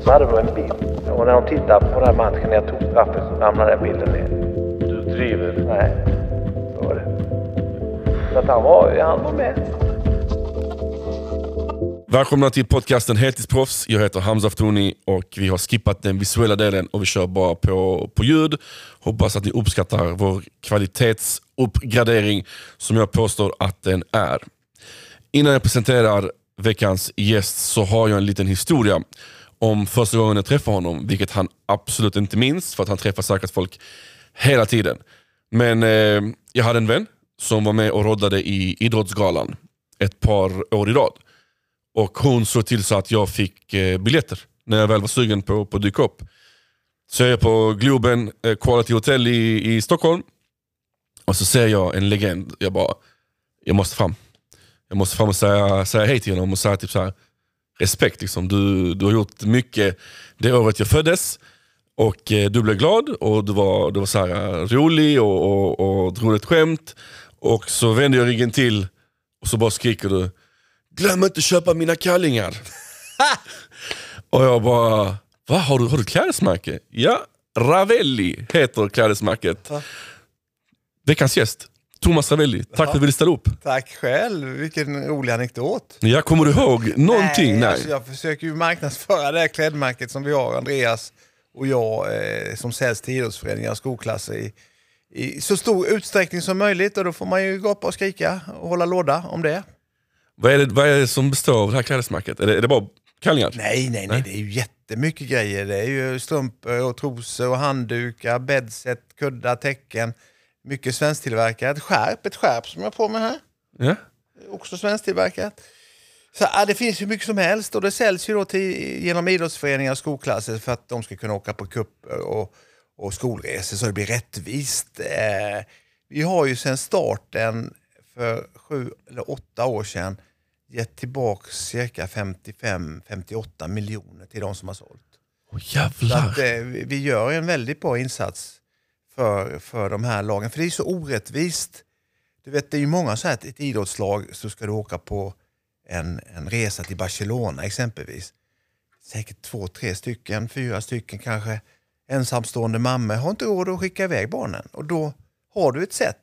De hade då en bild. Och när de tittade på den här matchen när jag tog straffen så ramlade den bilden ner. Du driver? Nej, så var det. Så att han var med. Välkomna till podcasten Heltidsproffs. Jag heter Hamza Aftouni och vi har skippat den visuella delen och vi kör bara på ljud. Hoppas att ni uppskattar vår kvalitetsuppgradering som jag påstår att den är. Innan jag presenterar veckans gäst så har jag en liten historia om första gången jag träffade honom, vilket han absolut inte minns för att han träffar säkert folk hela tiden. Men jag hade en vän som var med och roddade i Idrottsgalan ett par år i rad. Och hon såg till så att jag fick biljetter när jag väl var sugen på att dyka upp. Så jag är på Globen Quality Hotel i Stockholm. Och så ser jag en legend. Jag måste fram. Jag måste fram och säga hej till honom och säga typ så här: respekt liksom. Du har gjort mycket det året jag föddes. Och du blev glad och du var så här rolig och drog ett skämt. Och så vände jag ryggen till och så bara skriker du: glöm inte köpa mina kallingar. Och jag bara, vad har du klädesmärke? Ja, Ravelli heter klädesmärket. Veckans gäst, Thomas Ravelli. Tack för att du ville ställa upp. Tack själv, vilken rolig anekdot. Ja, kommer du ihåg någonting? Nej. Alltså jag försöker ju marknadsföra det här klädmärket som vi har, Andreas och jag, som säljs till idrottsföreningar och skolklasser i så stor utsträckning som möjligt. Och då får man ju gå upp och skrika och hålla låda om det. Vad är det som består av det här klädesmärket? Är det bara kallingar? Nej, det är ju jättemycket grejer. Det är ju strumpor och trosor och handdukar, bedset, kuddar, täcken. Mycket svensktillverkat. Ett skärp som jag får med här. Ja. Också svensktillverkat. Så det finns ju mycket som helst och det säljs ju då genom idrottsföreningar och skolklasser för att de ska kunna åka på cuper och skolresor så det bber rättvist. Vi har ju sedan starten för 7 eller 8 år sedan gett tillbaka cirka 55-58 miljoner till de som har sålt. Jävlar. Så att, vi gör en väldigt bra insats för de här lagen. För det är så orättvist. Du vet, det är ju många så här, ett idrottslag så ska du åka på en resa till Barcelona exempelvis. Säkert 2-3 stycken, 4 stycken kanske. Ensamstående mamma har inte råd att skicka iväg barnen. Och då har du ett sätt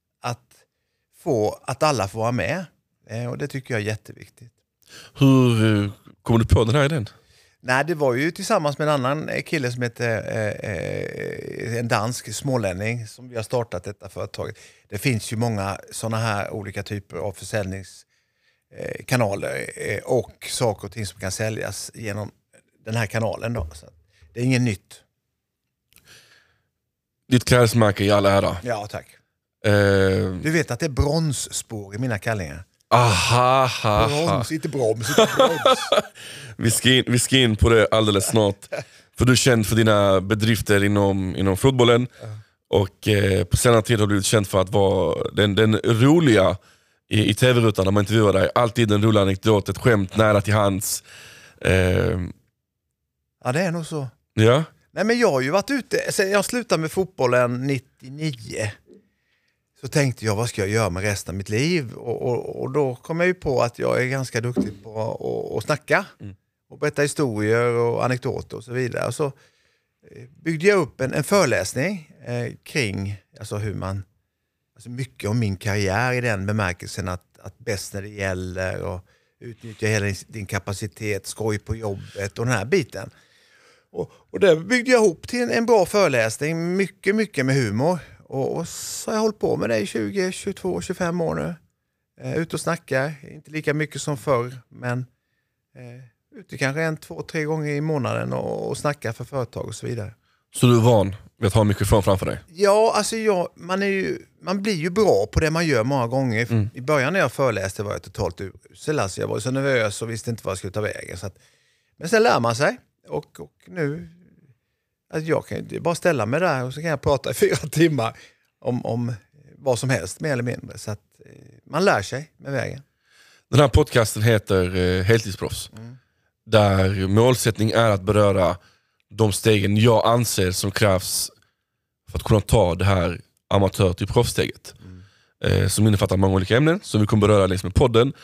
att alla får vara med. Och det tycker jag är jätteviktigt. Hur kom du på den här idén? Nej, det var ju tillsammans med en annan kille som heter en dansk smålänning som vi har startat detta företaget. Det finns ju många sådana här olika typer av försäljningskanaler och saker och ting som kan säljas genom den här kanalen då. Så det är inget nytt. Ditt klädesmärke i alla ära. Ja, tack. Du vet att det är bronsspår i mina kallingar. Aha. Brons, inte broms, inte broms. Vi ska in på det alldeles snart. För du är känd för dina bedrifter inom fotbollen. Och på senare tid har du blivit känd för att vara den roliga i tv-rutan när man intervjuar dig. Alltid en rolig anekdot, ett skämt nära till hands. Ja, det är nog så. Ja. Nej, men jag har ju varit ute. Jag slutade med fotbollen 99. Så tänkte jag, vad ska jag göra med resten av mitt liv? Och då kom jag ju på att jag är ganska duktig på att snacka. Och berätta historier och anekdoter och så vidare. Och så byggde jag upp en föreläsning kring alltså hur man... Alltså mycket om min karriär i den bemärkelsen att bäst när det gäller och utnyttja hela din kapacitet, skoj på jobbet och den här biten. Och det byggde jag ihop till en bra föreläsning, mycket med humor. Och så har jag hållit på med det i 20, 22, 25 år nu. Ut och snackar, inte lika mycket som förr, men ute kanske 1, 2, 3 gånger i månaden och snackar för företag och så vidare. Så du är van vid att ha mikrofon framför dig? Ja, alltså man blir ju bra på det man gör många gånger. I början när jag föreläste var jag totalt urusel. Alltså jag var så nervös och visste inte vad jag skulle ta vägen. Men sen lär man sig. Och nu, alltså jag kan ju bara ställa mig där och så kan jag prata i 4 timmar om vad som helst, mer eller mindre. Så att man lär sig med vägen. Den här podcasten heter Heltidsproffs. Där målsättning är att beröra de stegen jag anser som krävs för att kunna ta det här amatör till proffssteget. Som innefattar många olika ämnen som vi kommer beröra längs med podden.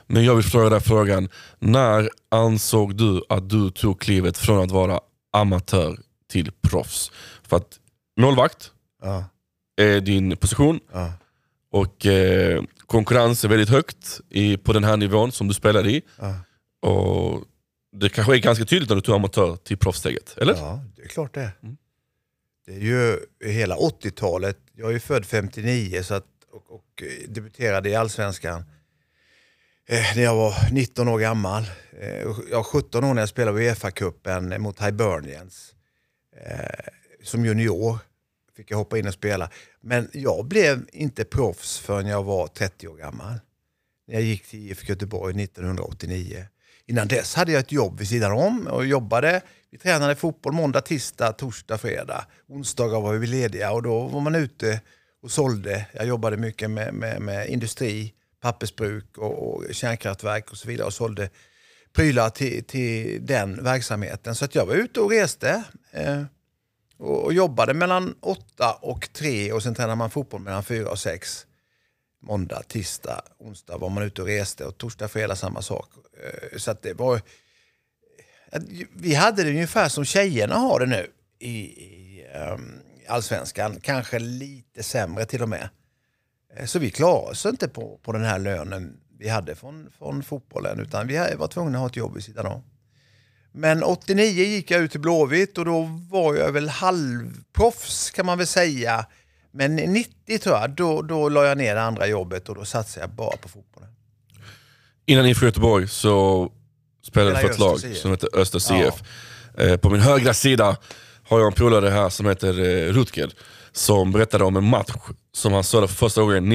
Men jag vill fråga dig frågan. När ansåg du att du tog klivet från att vara amatör till proffs? För att målvakt är din position. Ja. Och konkurrens är väldigt högt på den här nivån som du spelar i. Ja. Och det kanske är ganska tydligt när du tog amatör till proffssteget, eller? Ja, det är klart det. Det är ju hela 80-talet. Jag är ju född 59 så att, och debuterade i Allsvenskan när jag var 19 år gammal. Jag var 17 år när jag spelade UEFA-cupen mot Hibernians. Som junior fick jag hoppa in och spela. Men jag blev inte proffs förrän jag var 30 år gammal. När jag gick till IFK Göteborg 1989. Innan dess hade jag ett jobb vid sidan om och jobbade. Vi tränade fotboll måndag, tisdag, torsdag, fredag. Onsdagar var vi lediga och då var man ute och sålde. Jag jobbade mycket med industri, pappersbruk och kärnkraftverk och så vidare och sålde prylar till den verksamheten. Så att jag var ute och reste och jobbade mellan 8 och 3 och sen tränade man fotboll mellan 4 och 6. Måndag, tisdag, onsdag var man ute och reste och torsdag, fredag samma sak. Så att det var... Vi hade det ungefär som tjejerna har det nu i Allsvenskan. Kanske lite sämre till och med. Så vi klarade oss inte på den här lönen vi hade från fotbollen. Utan vi var tvungna att ha ett jobb vid sidan om. Men 89 gick jag ut till Blåvitt och då var jag väl halvproffs kan man väl säga. Men 90 tror jag, då la jag ner det andra jobbet och då satsade jag bara på fotbollen. Innan IFK Göteborg så spelade jag för ett lag som heter Öster CF. Ja. På min högra sida har jag en polare här som heter Rutger som berättade om en match som han såg för första gången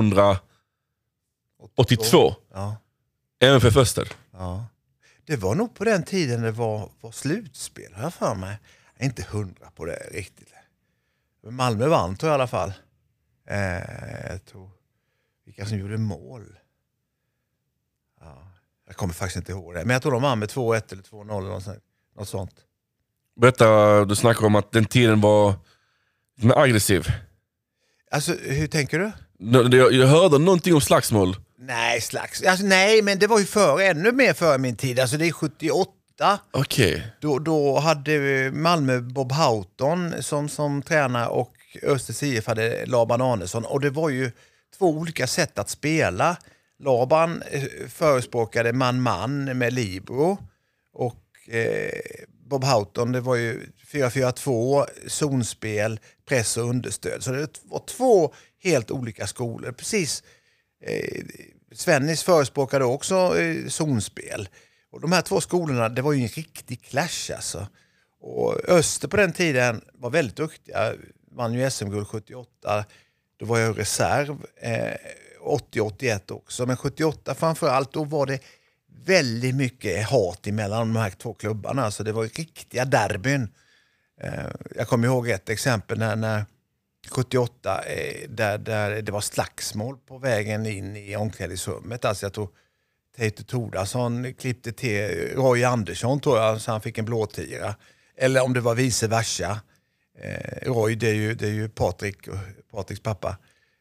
1982. Ja. MFF Öster. Ja. Det var nog på den tiden det var slutspel, har jag för mig. Jag är inte 100 på det riktigt. Malmö vann tror jag i alla fall. Jag tror vilka som gjorde mål. Ja, jag kommer faktiskt inte ihåg det. Men jag tror de vann med 2-1 eller 2-0 eller något sånt. Berätta, du snackar om att den tiden var aggressiv. Alltså, hur tänker du? Jag hörde någonting om slagsmål. Nej, nej, men det var ju ännu mer före min tid. Alltså det är 78. Okej. Då hade Malmö Bob Houghton som tränare och Öster CF hade Laban Arnesson. Och det var ju 2 olika sätt att spela. Laban förespråkade man med libero och Bob Houghton det var ju 4-4-2, zonspel, press och understöd. Så det var 2 helt olika skolor. Precis. Svennis förespråkade också zonspel. Och de här 2 skolorna, det var ju en riktig clash alltså. Och Öster på den tiden var väldigt duktiga. Vann ju SM-guld 78. Då var jag reserv 80-81 också. Men 78 framförallt, då var det väldigt mycket hat emellan de här 2 klubbarna. Alltså det var riktiga derbyn. Jag kommer ihåg ett exempel när 78 där det var slagsmål på vägen in i omklädningsrummet. Alltså jag tror Teito Tordarsson klippte till Roy Andersson tror jag så han fick en blåtira. Eller om det var vice versa. Roy det är ju Patriks pappa.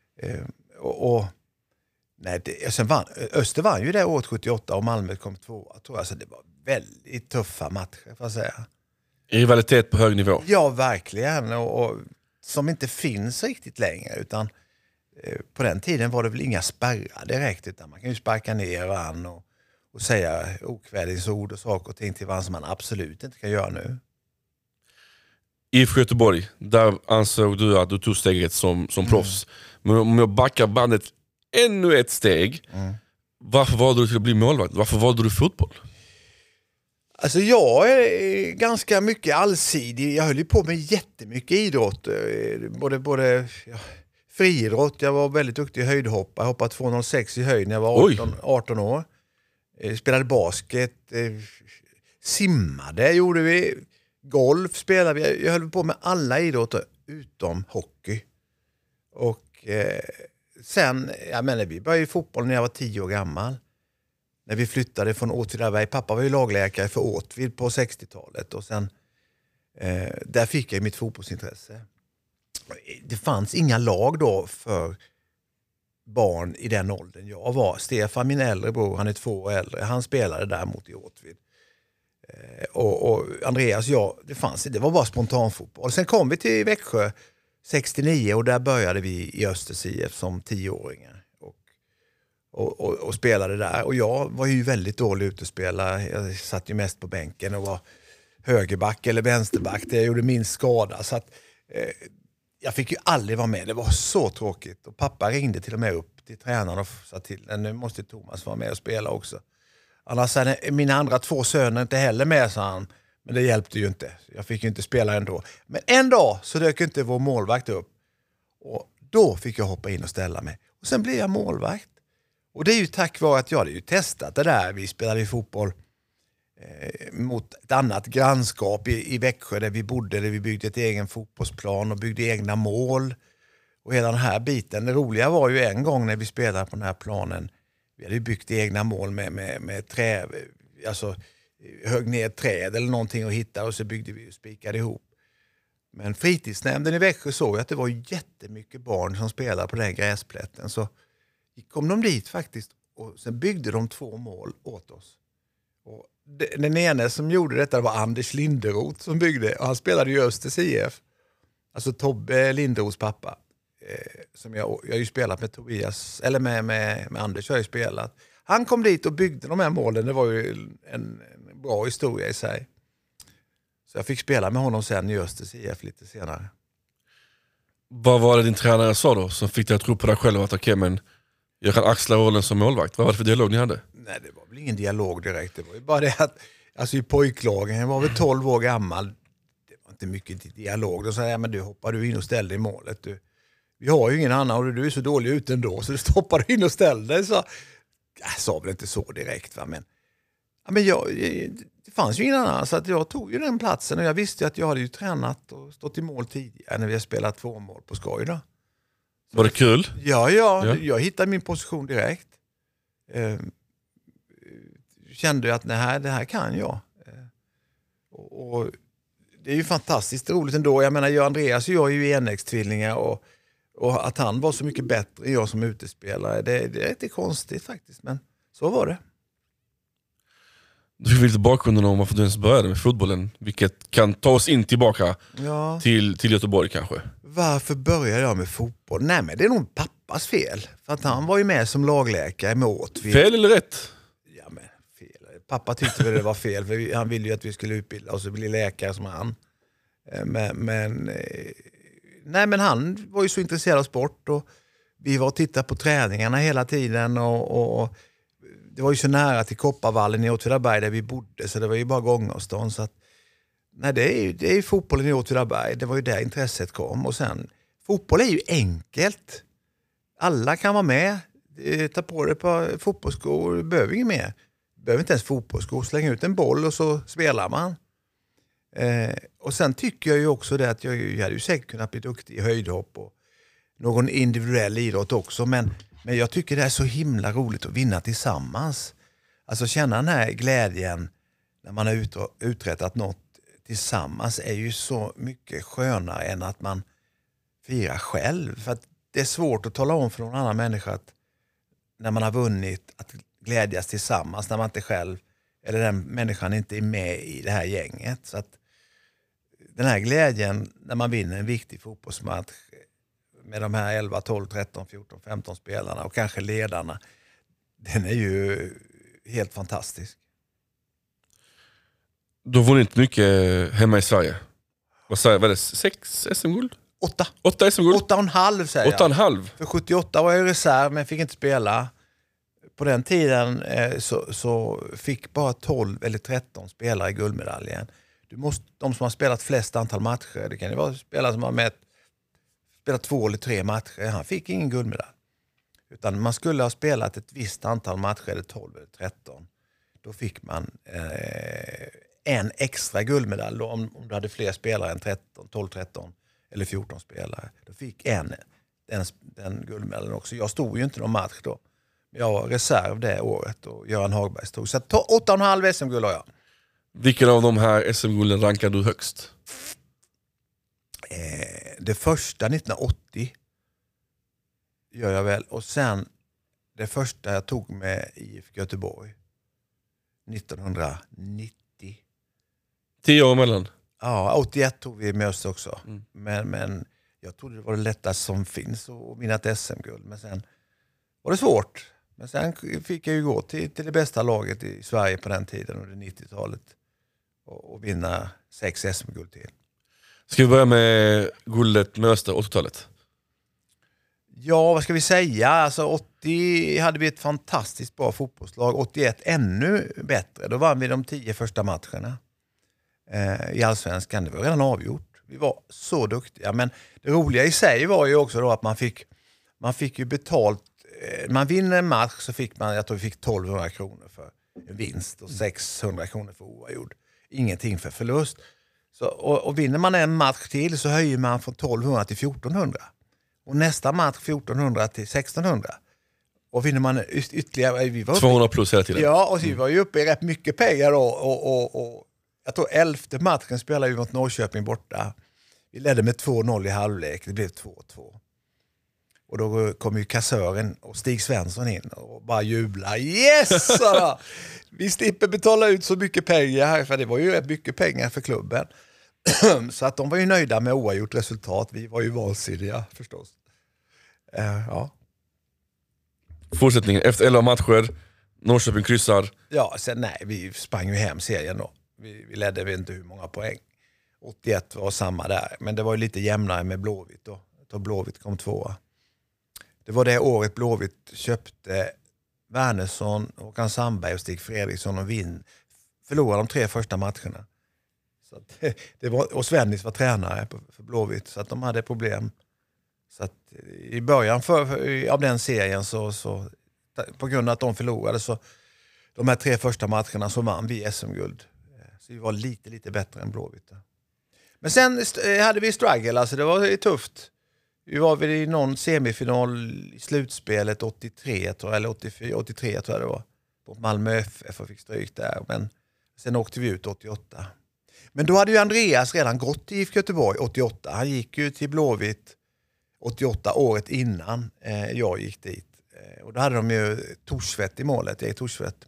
Sen Öster vann ju det året 78 och Malmö kom 2. Jag tror alltså det var väldigt tuffa matcher får jag säga. Rivalitet på hög nivå. Ja, verkligen. Och som inte finns riktigt längre utan på den tiden var det väl inga spärrar direkt utan man kan ju sparka ner varandra och säga okvädingsord och saker och ting till varandra som man absolut inte kan göra nu. IFK Göteborg, där ansåg du att du tog steget som proffs. Men om jag backar bandet ännu ett steg, varför valde du till att bli målvakt? Varför valde du fotboll? Alltså jag är ganska mycket allsidig. Jag höll ju på med jättemycket idrott. Både friidrott. Jag var väldigt duktig i höjdhopp. Jag hoppade 2,06 i höjd när jag var 18 år. Spelade basket. Simmade gjorde vi. Golf spelade vi. Jag höll på med alla idrotter utom hockey. Och sen, jag menar vi började i fotboll när jag var 10 år gammal. När vi flyttade från Åtvidaberg. Pappa var ju lagläkare för Åtvid på 60-talet. Och sen där fick jag mitt fotbollsintresse. Det fanns inga lag då för barn i den åldern jag var. Stefan, min äldre bror, han är 2 år äldre. Han spelade däremot i Åtvid. Och Andreas, det var bara spontanfotboll. Sen kom vi till Växjö 69 och där började vi i Östers IF som 10-åringar. Och spelade där. Och jag var ju väldigt dålig utespelare. Jag satt ju mest på bänken och var högerback eller vänsterback. Det gjorde minst skada. Så att, jag fick ju aldrig vara med. Det var så tråkigt. Och pappa ringde till och med upp till tränaren och sa till, nu måste Thomas vara med och spela också. Annars är mina andra 2 söner inte heller med, sa han. Men det hjälpte ju inte. Jag fick ju inte spela ändå. Men en dag så dök inte vår målvakt upp. Och då fick jag hoppa in och ställa mig. Och sen blev jag målvakt. Och det är ju tack vare att jag hade ju testat det där. Vi spelade ju fotboll mot ett annat grannskap i Växjö där vi bodde. Där vi byggde ett egen fotbollsplan och byggde egna mål. Och hela den här biten. Det roliga var ju en gång när vi spelade på den här planen. Vi hade ju byggt egna mål med trä. Alltså högg ner ett träd eller någonting och hittade. Och så byggde vi och spikade ihop. Men fritidsnämnden i Växjö såg att det var jättemycket barn som spelade på den gräsplätten. Så kom de dit faktiskt och sen byggde de 2 mål åt oss. Och den ene som gjorde detta var Anders Linderoth som byggde. Och han spelade ju Östers IF. Alltså Tobbe Linderoths pappa. Som jag har ju spelat med Tobias, eller med Anders har jag ju spelat. Han kom dit och byggde de här målen. Det var ju en bra historia i sig. Så jag fick spela med honom sen i Östers IF lite senare. Vad var det din tränare sa då som fick dig att tro på dig själv att okej, men jag kan axla rollen som målvakt? Vad var det för dialog ni hade? Nej, det var väl ingen dialog direkt. Det var ju bara det att alltså i pojklagen, jag var väl 12 år gammal. Det var inte mycket dialog. Då sa jag, men du hoppar du in och ställer i målet. Vi har ju ingen annan och du är så dålig ut ändå så du stoppar in och ställer dig. Så jag sa väl inte så direkt, va? Men det fanns ju ingen annan så att jag tog ju den platsen och jag visste att jag hade ju tränat och stått i mål tidigare när vi har spelat 2 mål på skoj då. Var det kul? Ja, jag hittade min position direkt. Kände att det här kan jag. Och det är ju fantastiskt roligt ändå. Jag menar, Andreas och jag är ju enäggstvillingar och att han var så mycket bättre än jag som utespelare, det är inte konstigt faktiskt, men så var det. Du fick lite bakgrunden om varför du ens började med fotbollen, vilket kan ta oss in tillbaka till Göteborg kanske. Varför började jag med fotboll? Nej, men det är nog pappas fel. För att han var ju med som lagläkare med Åtvid. Fel eller rätt? Ja, men fel. Pappa tyckte väl det var fel, för han ville ju att vi skulle utbilda oss och bli läkare som han. Men han var ju så intresserad av sport och vi var och tittade på träningarna hela tiden och det var ju så nära till Kopparvallen i Åtvidaberg där vi bodde, så det var ju bara gångavstånd. Så att, nej, det är ju fotbollen i Åtvidaberg. Det var ju där intresset kom. Och sen, fotboll är ju enkelt. Alla kan vara med. Ta på dig på fotbollsskor. Du behöver inget mer. Du behöver inte ens fotbollsskor. Släng ut en boll och så spelar man. Och sen tycker jag ju också det att jag hade ju säkert kunnat bli duktig i höjdhopp och någon individuell idrott också. Men jag tycker det är så himla roligt att vinna tillsammans. Alltså känna den här glädjen när man har uträttat något tillsammans är ju så mycket skönare än att man firar själv. För att det är svårt att tala om för någon annan människa att när man har vunnit att glädjas tillsammans när man inte själv eller den människan inte är med i det här gänget. Så att den här glädjen när man vinner en viktig fotbollsmatch med de här 11, 12, 13, 14, 15 spelarna och kanske ledarna, den är ju helt fantastisk. Du har vunnit mycket hemma i Sverige. Vad säger jag? Var det 6 SM-guld? 8. 8 SM-guld? 8,5 säger jag. 8,5? För 78 var jag i reserv men fick inte spela. På den tiden så fick bara 12 eller 13 spelare guldmedaljen. De som har spelat flest antal matcher, det kan ju vara spelare som har spelat 2 eller 3 matcher, han fick ingen guldmedalj. Utan man skulle ha spelat ett visst antal matcher, eller 12 eller 13. Då fick man en extra guldmedalj då, om du hade fler spelare än 12, 13 eller 14 spelare. Då fick den guldmedaljen också. Jag stod ju inte någon match då. Jag var reserv det året och Göran Hagberg stod. Så 8,5 SM-guld har jag. Vilken av de här SM-gulden rankar du högst? Det första 1980. gör jag väl. Och sen det första jag tog med IFK Göteborg 1990. 10 år emellan. Ja, 81 tog vi med oss också. Men jag trodde det var det lättaste som finns att vinna ett SM-guld. Men sen var det svårt. Men sen fick jag ju gå till det bästa laget i Sverige på den tiden under 90-talet. Och vinna 6 SM-guld till. Ska vi börja med guldet med Öster 80-talet? Ja, vad ska vi säga? Alltså 80 hade vi ett fantastiskt bra fotbollslag. 81 ännu bättre. Då vann vi de 10 första matcherna i Allsvenskan. Det var redan avgjort. Vi var så duktiga. Men det roliga i sig var ju också då att man fick ju betalt. Man vinner en match så fick man, jag tror vi fick 1200 kronor för en vinst och 600 kronor för oavgjord. Ingenting för förlust. Så, och vinner man en match till så höjer man från 1200 till 1400. Och nästa match 1400 till 1600. Och vinner man ytterligare... Vi var 200 plus hela tiden. Ja, och så vi var ju uppe i rätt mycket pengar då. Och jag tror 11:e matchen spelade vi mot Norrköping borta. Vi ledde med 2-0 i halvlek. Det blev 2-2. Och då kom ju kassören och Stig Svensson in och bara jubla. Yes! Vi slipper betala ut så mycket pengar här. För det var ju rätt mycket pengar för klubben. Så att de var ju nöjda med oavgjort resultat. Vi var ju vansinniga förstås. Ja. Fortsättningen, efter 11 matcher, Norrköping kryssar. Ja, sen nej, vi sprang ju hem serien då. Vi ledde vet inte hur många poäng. 81 var samma där, men det var ju lite jämnare med Blåvitt då. Då Blåvitt kom 2. Det var det året Blåvitt köpte Wernersson, Håkan Sandberg och Stig Fredriksson och förlorade de 3 första matcherna. Så att, och Svennis var tränare för Blåvitt, så att de hade problem. Så att i början av den serien så på grund av att de förlorade så de här 3 första matcherna så vann vi SM-guld. Så vi var lite bättre än Blåvitt. Men sen hade vi struggle, alltså det var tufft. Vi var väl i någon semifinal i slutspelet 83 tror jag, eller 83 tror jag det var. På Malmö FF och fick stryk där, men sen åkte vi ut 88. Men då hade ju Andreas redan gått till IFK Göteborg 88. Han gick ju till Blåvitt 88 året innan jag gick dit. Och då hade de ju Torsvett i målet, Erik Torsvett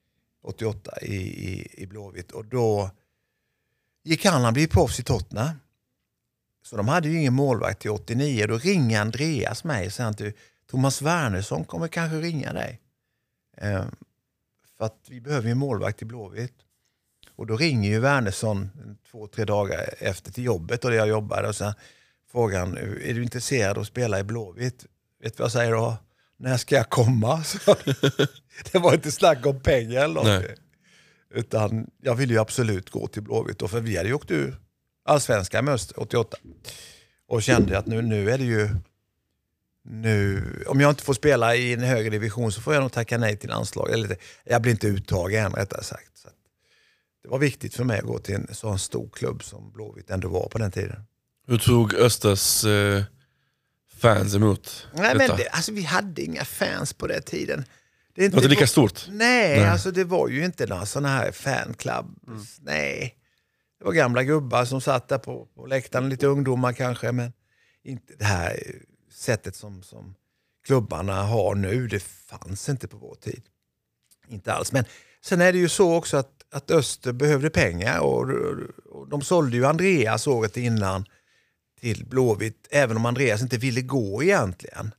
88 i Blåvitt. Och då gick han blev proffs i Tottenham. Så de hade ju ingen målvakt till 89. Då ringer Andreas mig och säger att Thomas Wernersson kommer kanske ringa dig. För att vi behöver ju en målvakt till Blåvitt. Och då ringer ju Wernersson 2-3 dagar efter till jobbet och det jag jobbade. Och sen frågar han, är du intresserad av att spela i Blåvitt? Vet du vad jag säger då? När ska jag komma? Så det var inte snack om pengar eller något. Utan jag ville ju absolut gå till Blåvitt. Och för vi hade ju åkt ur Allsvenskan med 88. Och kände att nu är det ju... om jag inte får spela i en högre division så får jag nog tacka nej till landslag. Eller jag blir inte uttagen rättare sagt. Så det var viktigt för mig att gå till en sån stor klubb som Blåvitt ändå var på den tiden. Hur tog Östers fans emot detta? Men vi hade inga fans på den tiden. Det var inte lika stort? Nej, alltså det var ju inte några sådana här fanclub. Nej. Det var gamla gubbar som satt där på läktaren, lite ungdomar kanske, men inte det här sättet som klubbarna har nu, det fanns inte på vår tid. Inte alls, men sen är det ju så också att Öster behövde pengar och de sålde ju Andreas året innan till Blåvitt, även om Andreas inte ville gå egentligen.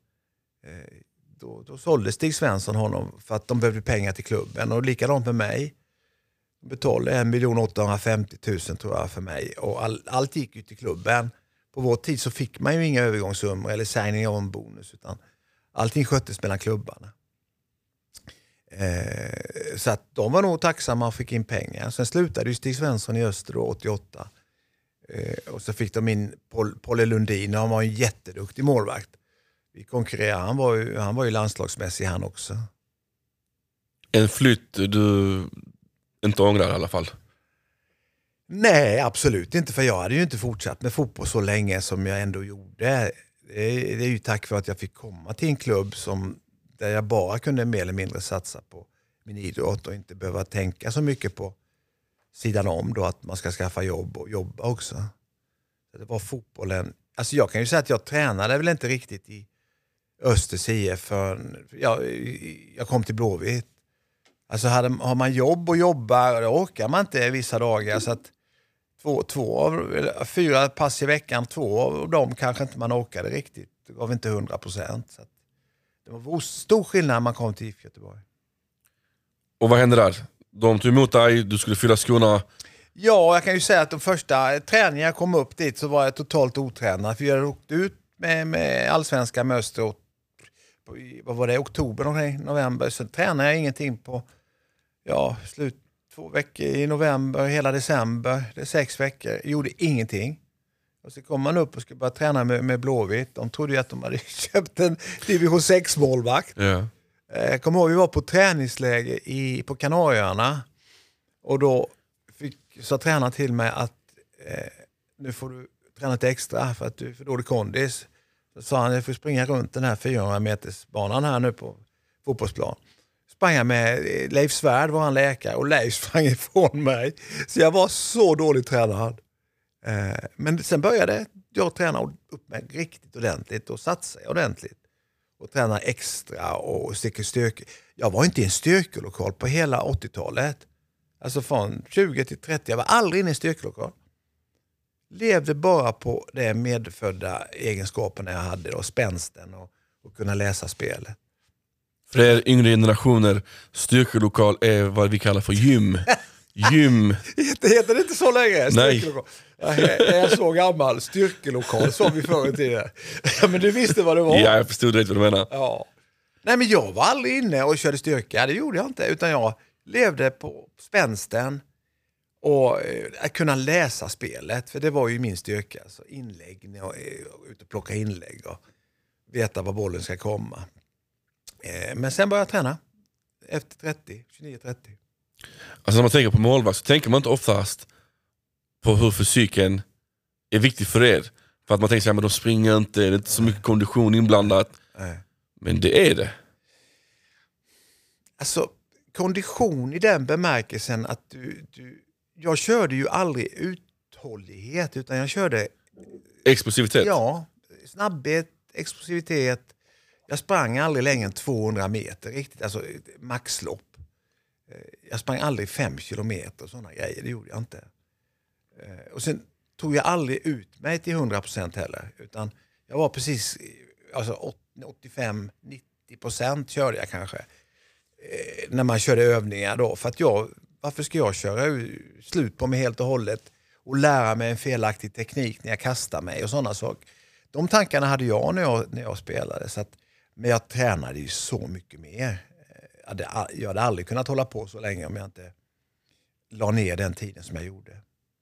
Då sålde Stig Svensson honom för att de behövde pengar till klubben, och likadant med mig. De betalade 1 850 000 tror jag för mig, och allt gick ju till klubben. På vår tid så fick man ju inga övergångssummor eller signing on bonus, utan allting sköttes mellan klubbarna. Så att de var nog tacksamma och fick in pengar. Sen slutade ju Stig Svensson i Öster då, 88. Och så fick de in Polle Lundin, och han var en jätteduktig målvakt. Vi konkurrerade, han var ju landslagsmässig han också. En flytt du inte ångrar i alla fall? Nej, absolut inte, för jag hade ju inte fortsatt med fotboll så länge som jag ändå gjorde. Det är ju tack för att jag fick komma till en klubb där jag bara kunde mer eller mindre satsa på min idrott och inte behöva tänka så mycket på sidan om då att man ska skaffa jobb och jobba också. Så det var fotbollen. Alltså jag kan ju säga att jag tränade väl inte riktigt i Östers IF för jag kom till Blåvitt. Alltså har man jobb och jobbar, då orkar man inte vissa dagar. Så att 4 pass i veckan, 2 av dem kanske inte man orkade riktigt. Det gav inte 100%. Så att det var stor skillnad när man kom till IF Göteborg. Och vad hände där? De tog emot dig, du skulle fylla skorna. Ja, jag kan ju säga att de första träningarna jag kom upp dit så var jag totalt otränad. För jag hade åkt ut med allsvenska med Öster vad var det, oktober, november. Så tränade jag ingenting på slut 2 veckor i november, hela december. Det är 6 veckor. Jag gjorde ingenting. Och så kom man upp och skulle börja träna med Blåvitt. De trodde ju att de hade köpt en division 6-målvakt. Ja. Jag kommer ihåg, vi var på träningsläger på Kanarieöarna. Och då sa tränaren till mig att nu får du träna lite extra för att du är för dålig kondis. Så sa han, jag får springa runt den här 400 meters banan här nu på fotbollsplan. Sprang jag med Leif Svärd, var han läkare, och Leif sprang ifrån mig. Så jag var så dåligt tränad. Men sen började jag träna upp mig riktigt ordentligt och satsa ordentligt. Och träna extra och styrka. Jag var inte i en styrkelokal på hela 80-talet. Alltså från 20 till 30. Jag var aldrig inne i en styrkelokal. Levde bara på det medfödda egenskaperna jag hade. Och spänsten och kunna läsa spelet. För er yngre generationer, styrkelokal är vad vi kallar för gym. Gym. Det heter det inte så länge. Nej. Jag är så gammal. Styrkelokal som vi förr i tiden. Men du visste vad det var. Ja, jag förstod rätt vad du menar. Ja. Nej, men jag var aldrig inne och körde styrka. Det gjorde jag inte. Utan jag levde på spänsten och att kunna läsa spelet. För det var ju min styrka. Så inlägg, när jag är ute och plocka inlägg och veta var bollen ska komma. Men sen började jag träna. Efter 29-30. Alltså när man tänker på målvakt så tänker man inte oftast på hur fysiken är viktig för er. För att man tänker så här, men de springer inte, det är inte så mycket kondition inblandat. Men det är det. Alltså, kondition i den bemärkelsen att jag körde ju aldrig uthållighet, utan jag körde Explosivitet. Ja, snabbhet, explosivitet. Jag sprang aldrig längre än 200 meter riktigt, alltså maxlopp. Jag sprang aldrig 5 kilometer och sådana grejer, det gjorde jag inte. Och sen tog jag aldrig ut mig till 100% heller, utan jag var precis, alltså 85-90% körde jag kanske. När man körde övningar då, för att varför ska jag köra slut på mig helt och hållet och lära mig en felaktig teknik när jag kastar mig och sådana saker. De tankarna hade jag när jag spelade, så att, men jag tränade ju så mycket mer. Jag hade aldrig kunnat hålla på så länge om jag inte la ner den tiden som jag gjorde.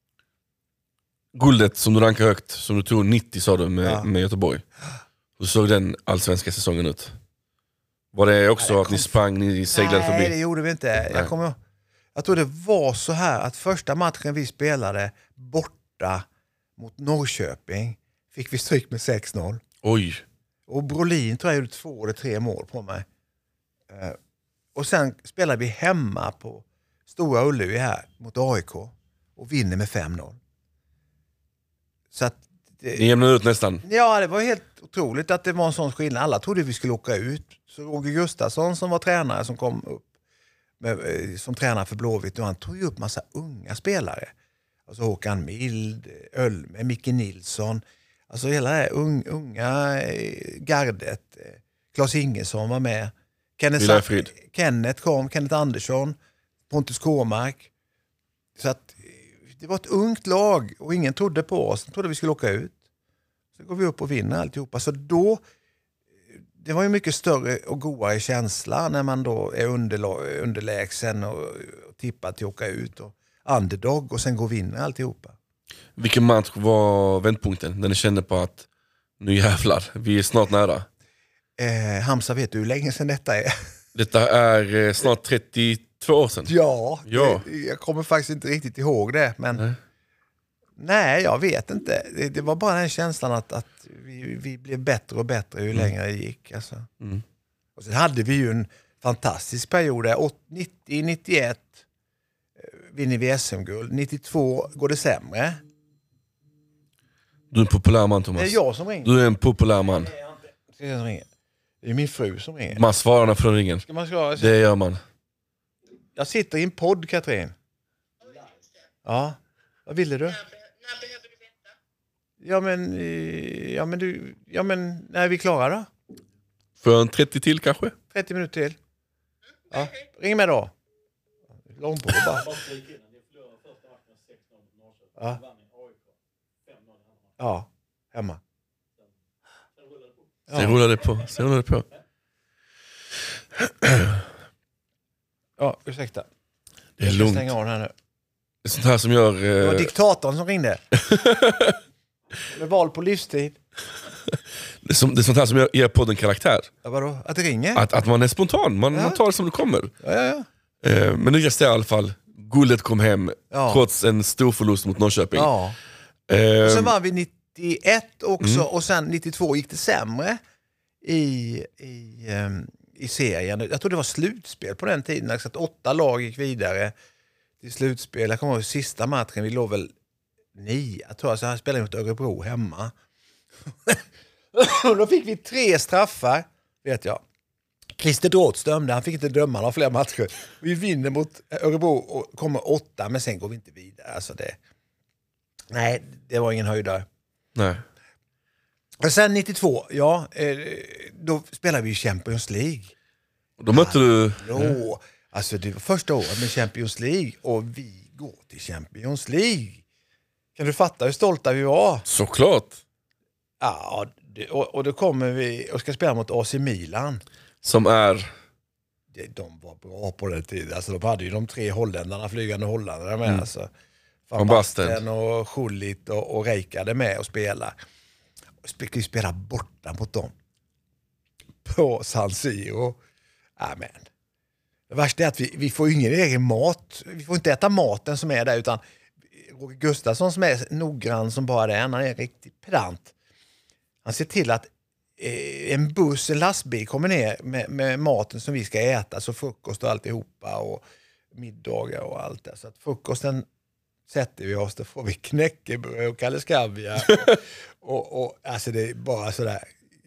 Guldet som du rankar högt, som du tog 90 sa du med Göteborg. Hur såg den allsvenska säsongen ut? Var det också att ni sprang, ni seglade förbi? Nej, det gjorde vi inte. Jag tror det var så här att första matchen vi spelade borta mot Norrköping fick vi stryk med 6-0. Oj. Och Brolin tror jag gjorde 2 eller 3 mål på mig. Och sen spelade vi hemma på Stora Ullevi här mot AIK och vinner med 5-0. Så att ni jämnade ut nästan. Ja, det var helt otroligt att det var en sån skillnad. Alla trodde vi skulle åka ut. Så Roger Gustafsson som var tränare som kom upp som tränare för Blåvitt, och han tog ju upp massa unga spelare. Alltså Håkan Mild, Ölme, Micke Nilsson. Alltså hela det här unga gardet. Claes Ingesson var med. Kenneth Andersson, Pontus Kåmark. Så att det var ett ungt lag och ingen trodde på oss. De trodde vi skulle åka ut. Så går vi upp och vinner alltihopa. Så då, det var ju mycket större och godare känsla när man då är underlägsen och tippad till att åka ut. Och underdog och sen går och vinner alltihopa. Vilken match var vändpunkten? När ni kände på att nu jävlar, vi är snart nära. Hamza, vet du hur länge sedan detta är? Detta är snart 32 år sedan. Ja. Jag kommer faktiskt inte riktigt ihåg det. Men nej, jag vet inte. Det var bara den känslan att vi blev bättre och bättre ju längre det gick. Alltså. Och sen hade vi ju en fantastisk period där. 90-91 vinner vi SM-guld. 92 går det sämre. Du är en populär man, Thomas. Det är jag som ringer. Du är en populär man. Jag ringer. Det är min fru som ringer. Man svarar när från ringen. Ska man svara? Det gör man. Jag sitter i en podd, Katrin. Ja. Vad ville du? När behöver du veta? Ja men när är vi klara då? För en 30 till kanske? 30 minuter till. Ja. Ring med då. Lång på bara. Ja. Ja, hemma. Sen rullar det på. Ja, ursäkta. Det är Jag ska lugnt. stänga av den här nu. Det är sånt här som gör... Det var diktatorn som ringde. Med val på livstid. Det är sånt här som ger podden karaktär. Ja, vadå? Att det ringer? Att man är spontan, man tar det som det kommer. Ja. Men nu resta i alla fall. Guldet kom hem trots en stor förlust mot Norrköping. Ja. Och sen var vi 91 också och sen 92 gick det sämre i serien. Jag tror det var slutspel på den tiden. Alltså att 8 lag gick vidare till slutspel. Jag kommer ihåg sista matchen, vi låg väl 9. Jag tror jag spelade mot Örebro hemma. Och då fick vi 3 straffar, vet jag. Christer Dråts dömde, han fick inte döma några fler matcher. Vi vinner mot Örebro och kommer 8, men sen går vi inte vidare. Alltså nej, det var ingen höjdare. Nej. Och sen 92, då spelade vi Champions League. Då mötte du... Alltså det var första året med Champions League och vi går till Champions League. Kan du fatta hur stolta vi var? Såklart. Ja, och då kommer vi och ska spela mot AC Milan. Som är... De var bra på den tiden. Alltså de hade ju de 3 holländarna, flygande holländare med. Alltså. Van Basten och Schullit och Rijkaard med och spela. Vi spela borta mot dem. På San Siro. Amen. Det värsta är att vi får ingen egen mat. Vi får inte äta maten som är där, utan Roger Gustafsson som är noggrann som bara det. Han är riktigt pedant. Han ser till att en lastbil kommer ner med maten som vi ska äta. Så frukost och alltihopa och middagar och allt det. Så att frukosten sätter vi oss, då får vi knäckebröd och Kalle Skavia. och alltså det är bara sådär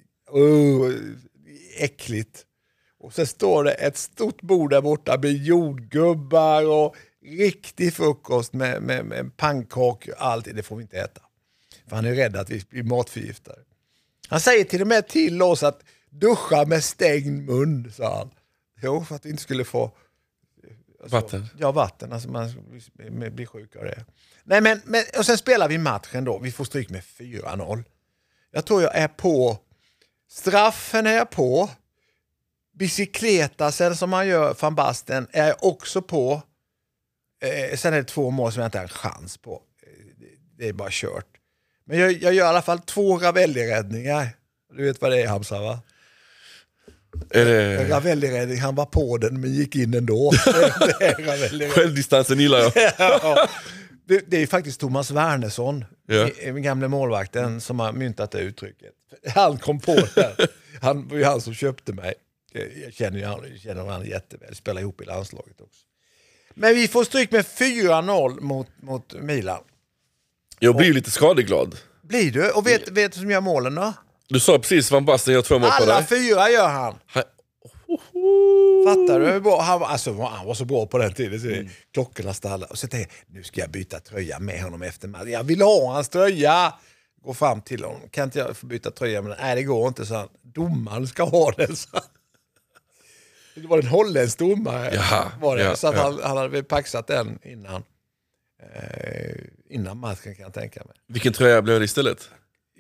äckligt. Och så står det ett stort bord där borta med jordgubbar och riktig frukost med pannkakor och allt. Det får vi inte äta. För han är rädd att vi blir matförgiftade. Han säger till och med till oss att duscha med stängd mun, sa han. Jo, för att vi inte skulle få... vatten. Ja, vatten. Alltså man blir sjuk av det. Nej, men och sen spelar vi matchen då. Vi får stryk med 4-0. Jag tror jag är på... Straffen är jag på. Bicykletasen som man gör, Van Basten, är jag också på. Sen är det 2 mål som jag inte har en chans på. Det är bara kört. Men jag gör i alla fall 2 Ravelli-räddningar. Du vet vad det är, Hamza, va? Ravelli-räddning, han var på den men gick in ändå. Självdistansen gillar jag. Ja. Det är faktiskt Thomas Wernersson, den gamla målvakten, som har myntat det uttrycket. Han kom på det. Han var ju han som köpte mig. Jag känner honom jätteväl. Spelar ihop i landslaget också. Men vi får stryk med 4-0 mot Milan. Jag blir lite skadeglad. Blir du? Och vet du som gör målen då? Du sa precis Van Basten gör 2 mål på dig. Alla 4 gör han. Fattar du hur bra? Han var så bra på den tiden. Så klockorna stallade. Och så tänkte jag, nu ska jag byta tröja med honom efter matchen. Jag vill ha hans tröja. Gå fram till honom. Kan inte jag få byta tröja med den? Nej, det går inte, så han. Domaren ska ha den, så han. Det var en holländsk domare. Så att han hade paxat den innan matchen, kan jag tänka mig. Vilken tröja blev det istället?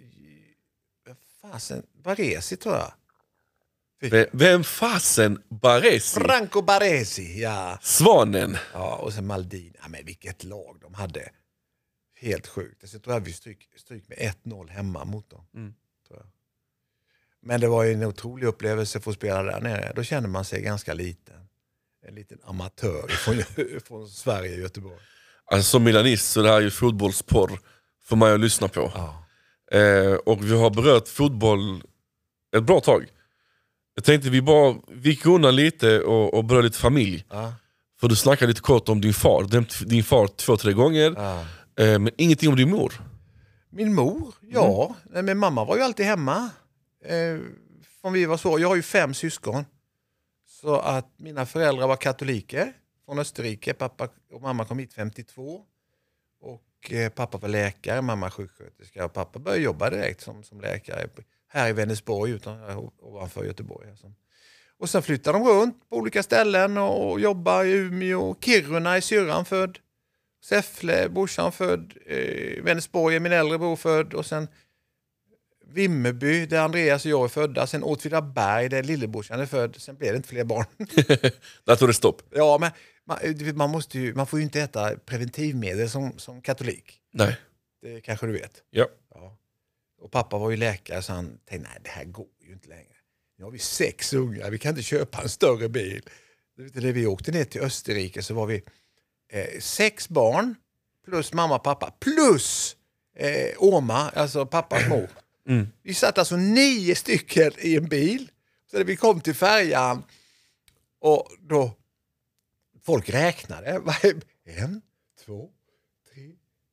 Fasen, Baresi tror jag. Vem fasen Baresi? Franco Baresi, ja. Svanen. Ja, och sen Maldini. Ja, men vilket lag de hade. Helt sjukt. Så tror jag vi stryk med 1-0 hemma mot dem. Tror jag. Men det var ju en otrolig upplevelse för att spela där nere. Då kände man sig ganska liten. En liten amatör från Sverige och Göteborg. Alltså som milanist så det här är ju fotbollsporr för mig att lyssna på. Ja. Och vi har berört fotboll ett bra tag. Jag tänkte vi gick undan lite och berörde lite familj. Ja. För du snackade lite kort om din far. Din far 2-3 gånger. Ja. Men ingenting om din mor. Min mor? Ja. Men mamma var ju alltid hemma. från vi var så. Jag har ju 5 syskon. Så att mina föräldrar var katoliker från Österrike. Pappa och mamma kom hit 52. Och pappa var läkare, mamma sjuksköterska. Och pappa började jobba direkt som läkare här i Vänersborg ovanför Göteborg. Alltså. Och sen flyttade de runt på olika ställen och jobbade i Umeå. Kiruna är syrran född. Säffle, brorsan född. Vänersborg är min äldre bror född. Och sen Vimmerby, där Andreas och jag är födda. Sen Åtvidaberg, där lillebrorsan är född. Sen blev det inte fler barn. Där tog det stopp. Ja, men man får ju inte äta preventivmedel som katolik. Nej. Det kanske du vet. Ja. Och pappa var ju läkare så han tänkte, nej det här går ju inte längre. Nu har vi 6 ungar, vi kan inte köpa en större bil. När vi åkte ner till Österrike så var vi 6 barn plus mamma och pappa plus Oma, alltså pappas mor. Mm. Vi satt alltså 9 stycken i en bil. Så när vi kom till färjan och då folk räknade. 1, 2, 3.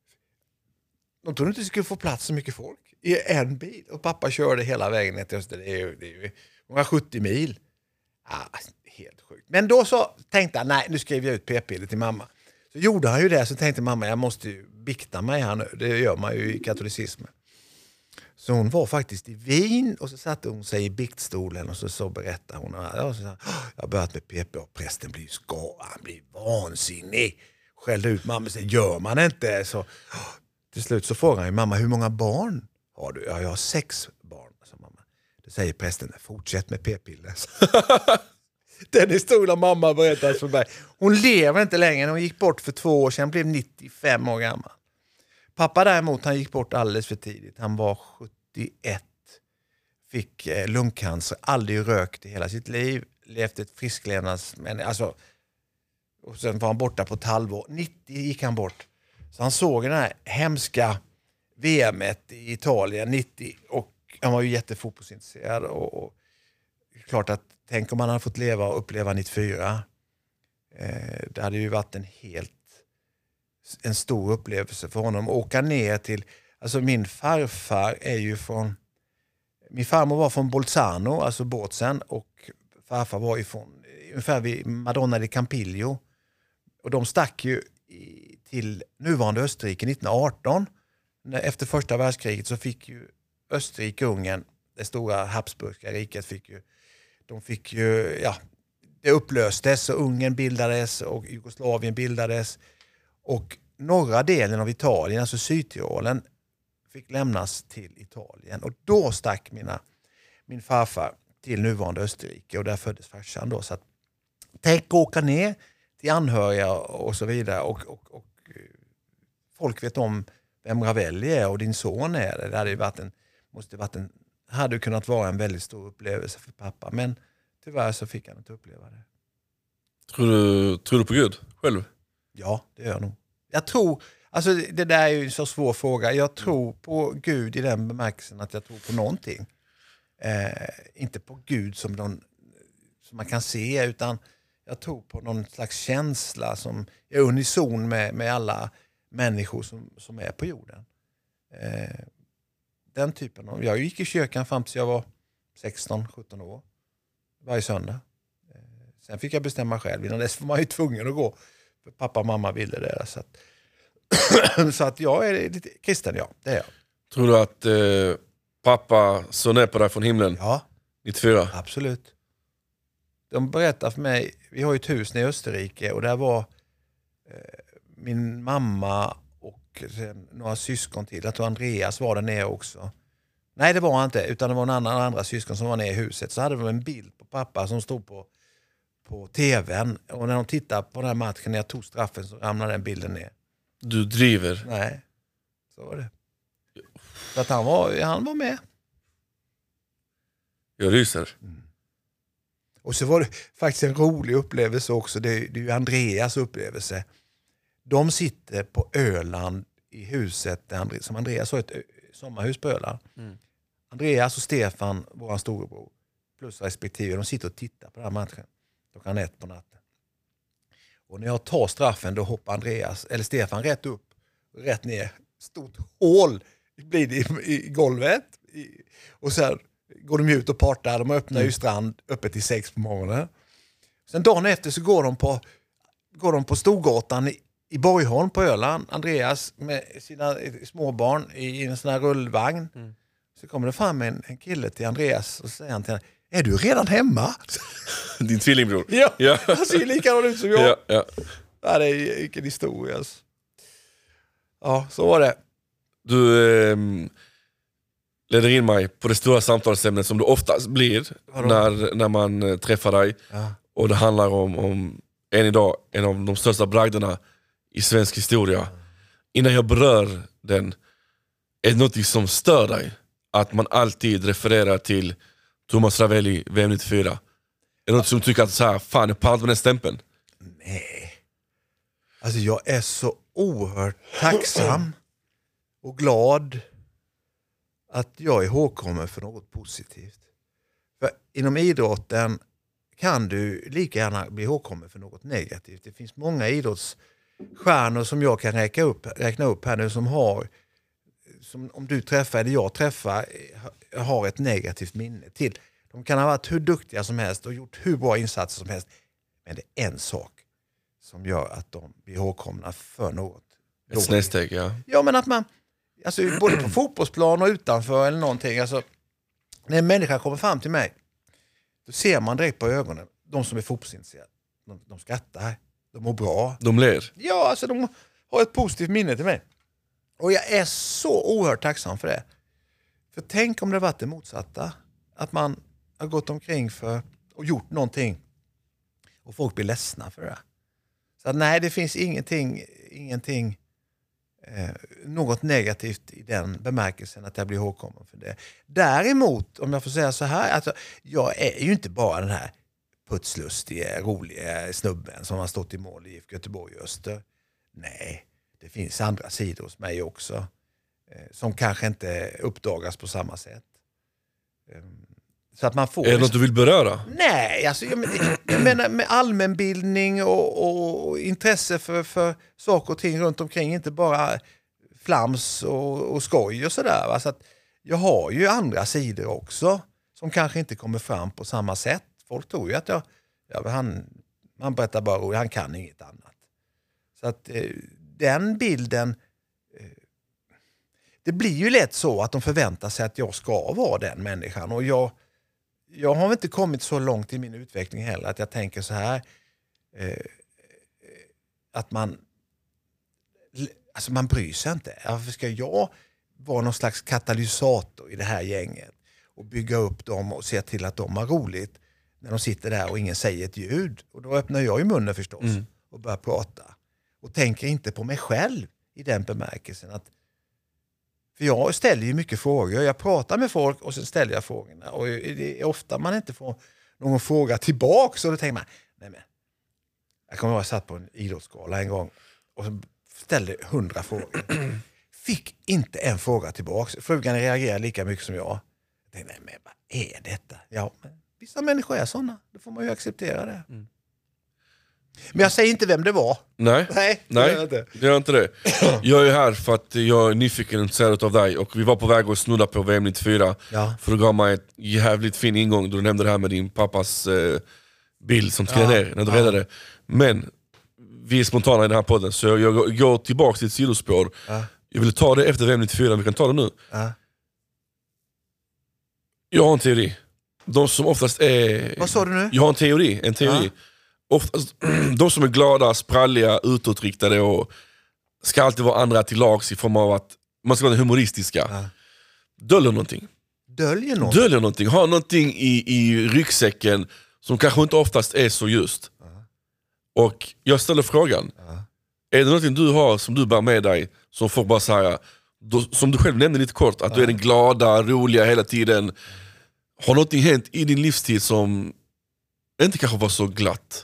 De trodde inte skulle få plats så mycket folk i en bil. Och pappa körde hela vägen ner till Öster. Det är ju 170 mil. Helt sjukt. Men då så tänkte han, nej nu skriver jag ut p-piller till mamma. Så gjorde han ju det, så tänkte mamma, jag måste ju bikta mig här nu. Det gör man ju i katolicismen. Så hon var faktiskt i Wien och så satte hon sig i biktstolen och så berättade hon. Och så sa, jag har börjat med PP och prästen blir han blir vansinnig. Skällde ut mamma, så gör man inte. Så till slut så frågar han mamma, hur många barn har du? Ja, jag har 6 barn, sa mamma. Då säger prästen, fortsätt med p-piller. Den historien mamma berättade för mig. Hon lever inte längre, hon gick bort för 2 år sedan, blev 95 år gammal. Pappa däremot, han gick bort alldeles för tidigt. Han var 71. Fick lungcancer, aldrig rökt i hela sitt liv. Levt ett frisklevnadsmän. Alltså, och sen var han borta på ett halvår. 90 gick han bort. Så han såg den här hemska VM:et i Italien 90. Och han var ju jättefotbollsintresserad. Och klart att tänk om han hade fått leva och uppleva 94. Det hade ju varit en stor upplevelse för honom. Åka ner till, alltså min farfar är ju min farmor var från Bolzano, alltså Bozen, och farfar var ju från ungefär vid Madonna di Campiglio. Och de stack ju till nuvarande Österrike 1918. Efter första världskriget så fick ju Österrike-Ungern, det stora Habsburgska riket, det upplöstes och Ungern bildades och Jugoslavien bildades. Och norra delen av Italien, alltså Sydtyrolen, fick lämnas till Italien. Och då stack min farfar till nuvarande Österrike och där föddes farsan då. Så att, tänk åka ner till anhöriga och så vidare och folk vet om vem Ravelli är och din son är. Det hade ju hade kunnat vara en väldigt stor upplevelse för pappa, men tyvärr så fick han inte uppleva det. Tror du på Gud själv? Ja, det gör jag nog. Jag tror, alltså det där är ju en så svår fråga. Jag tror på Gud i den bemärkelsen att jag tror på någonting. Inte på Gud som man kan se, utan jag tror på någon slags känsla som är unison med alla människor som är på jorden. Den typen av, jag gick i kyrkan fram tills jag var 16-17 år. Varje söndag. Sen fick jag bestämma själv. Innan dess var man ju tvungen att gå. För pappa och mamma ville det. Så att jag är lite kristen, ja. Det är jag. Tror du att pappa såg ner på dig från himlen? Ja. 94? Absolut. De berättar för mig, vi har ju ett hus nere i Österrike och där var min mamma och några syskon till. Jag tror Andreas var där nere också. Nej, det var han inte, utan det var andra syskon som var nere i huset. Så hade de en bild på pappa som stod på tvn. Och när de tittade på den här matchen, när jag tog straffen, så ramlade den bilden ner. Du driver? Nej, så var det. Så att han var med. Jag ryser. Mm. Och så var det faktiskt en rolig upplevelse också. Det är ju Andreas upplevelse. De sitter på Öland i huset som Andreas har ett sommarhus på Öland. Mm. Andreas och Stefan, vår storebror, plus respektive, de sitter och tittar på den här matchen. Klockan 1 på natten. Och när jag tar straffen, då hoppar Stefan rätt upp, rätt ner. Stort hål blir det i golvet. Och så här går de ut och partar. De öppnar ju strand öppet till 6 på morgonen. Sen dagen efter så går de på Storgatan i Borgholm på Öland. Andreas med sina småbarn i en sån här rullvagn. Så kommer det fram en kille till Andreas och säger han till honom, är du redan hemma? Din tvillingbror. Ja, han ser likadan ut som jag. Ja. Ja, det är vilken historia. Alltså. Ja, så var det. Du leder in mig på det stora samtalsämnet som det oftast blir när man träffar dig. Ja. Och det handlar om än idag en av de största bragderna i svensk historia. Innan jag berör den, är det något som stör dig? Att man alltid refererar till Thomas Ravelli, VM 94. Är det något som tycker att så här, fan, jag pallar med den stämpeln? Nej. Alltså jag är så oerhört tacksam och glad att jag är ihågkommen för något positivt. För inom idrotten kan du lika gärna bli ihågkommen för något negativt. Det finns många idrottsstjärnor som jag kan räkna upp här nu som om du träffar eller jag träffar har ett negativt minne till. De kan ha varit hur duktiga som helst och gjort hur bra insatser som helst. Men det är en sak som gör att de blir ihågkomna för något. Ett snedsteg, ja. Ja, men att man, alltså både på fotbollsplan och utanför eller någonting, alltså när en människa kommer fram till mig, då ser man direkt på ögonen, de som är fotbollsintresserade, de skrattar, de mår bra. De ler. Ja, alltså de har ett positivt minne till mig. Och jag är så oerhört tacksam för det. För tänk om det varit det motsatta. Att man har gått omkring och gjort någonting och folk blir ledsna för det. Så att, nej, det finns ingenting något negativt i den bemärkelsen att jag blir ihågkommen för det. Däremot, om jag får säga så här, alltså, jag är ju inte bara den här putslustiga, roliga snubben som har stått i mål i IFK Göteborg och Öster. Nej, det finns andra sidor hos mig också som kanske inte uppdagas på samma sätt. Så att man får... Är det något du vill beröra? Nej, alltså, jag menar med allmänbildning och intresse för saker och ting runt omkring, inte bara flams och skoj och sådär. Va? Så att jag har ju andra sidor också som kanske inte kommer fram på samma sätt. Folk tror ju att han berättar bara och han kan inget annat. Så att den bilden, det blir ju lätt så att de förväntar sig att jag ska vara den människan, och jag har inte kommit så långt i min utveckling heller att jag tänker så här att man bryr sig inte. Varför ska jag vara någon slags katalysator i det här gänget och bygga upp dem och se till att de har roligt när de sitter där och ingen säger ett ljud? Och då öppnar jag ju munnen förstås och börjar prata och tänker inte på mig själv i den bemärkelsen att, för jag ställer ju mycket frågor. Jag pratar med folk och sen ställer jag frågorna. Och det är ofta man inte får någon fråga tillbaka. Så då tänker man, nej men. Jag kommer ihåg att jag satt på en idrottsgala en gång och ställde 100 frågor. Fick inte en fråga tillbaka. Frugan reagerade lika mycket som jag. Jag tänkte, nej men vad är detta? Ja, men vissa människor är sådana. Då får man ju acceptera det. Men jag säger inte vem det var. Nej, det gör inte det. Jag är här för att jag är nyfiken och intresserad av dig. Och vi var på väg att snudda på VM 94. Ja. För du gav mig ett jävligt fin ingång då du nämnde det här med din pappas bild som trillade ner när du räddade. Men vi är spontana i den här podden, så jag går tillbaka till ett sidospår. Jag vill ta det efter VM 94, vi kan ta det nu. Jag har en teori. De som oftast är... Vad sa du nu? Jag har en teori. Oftast, de som är glada, spralliga, utåtriktade och ska alltid vara andra till lags i form av att man ska vara humoristiska. Döljer någonting. Döljer någonting. Har någonting i ryggsäcken som kanske inte oftast är så just. Och jag ställer frågan. Är det någonting du har som du bär med dig som folk bara säger, som du själv nämnde lite kort, att du är den glada, roliga hela tiden. Har någonting hänt i din livstid som inte kanske var så glatt?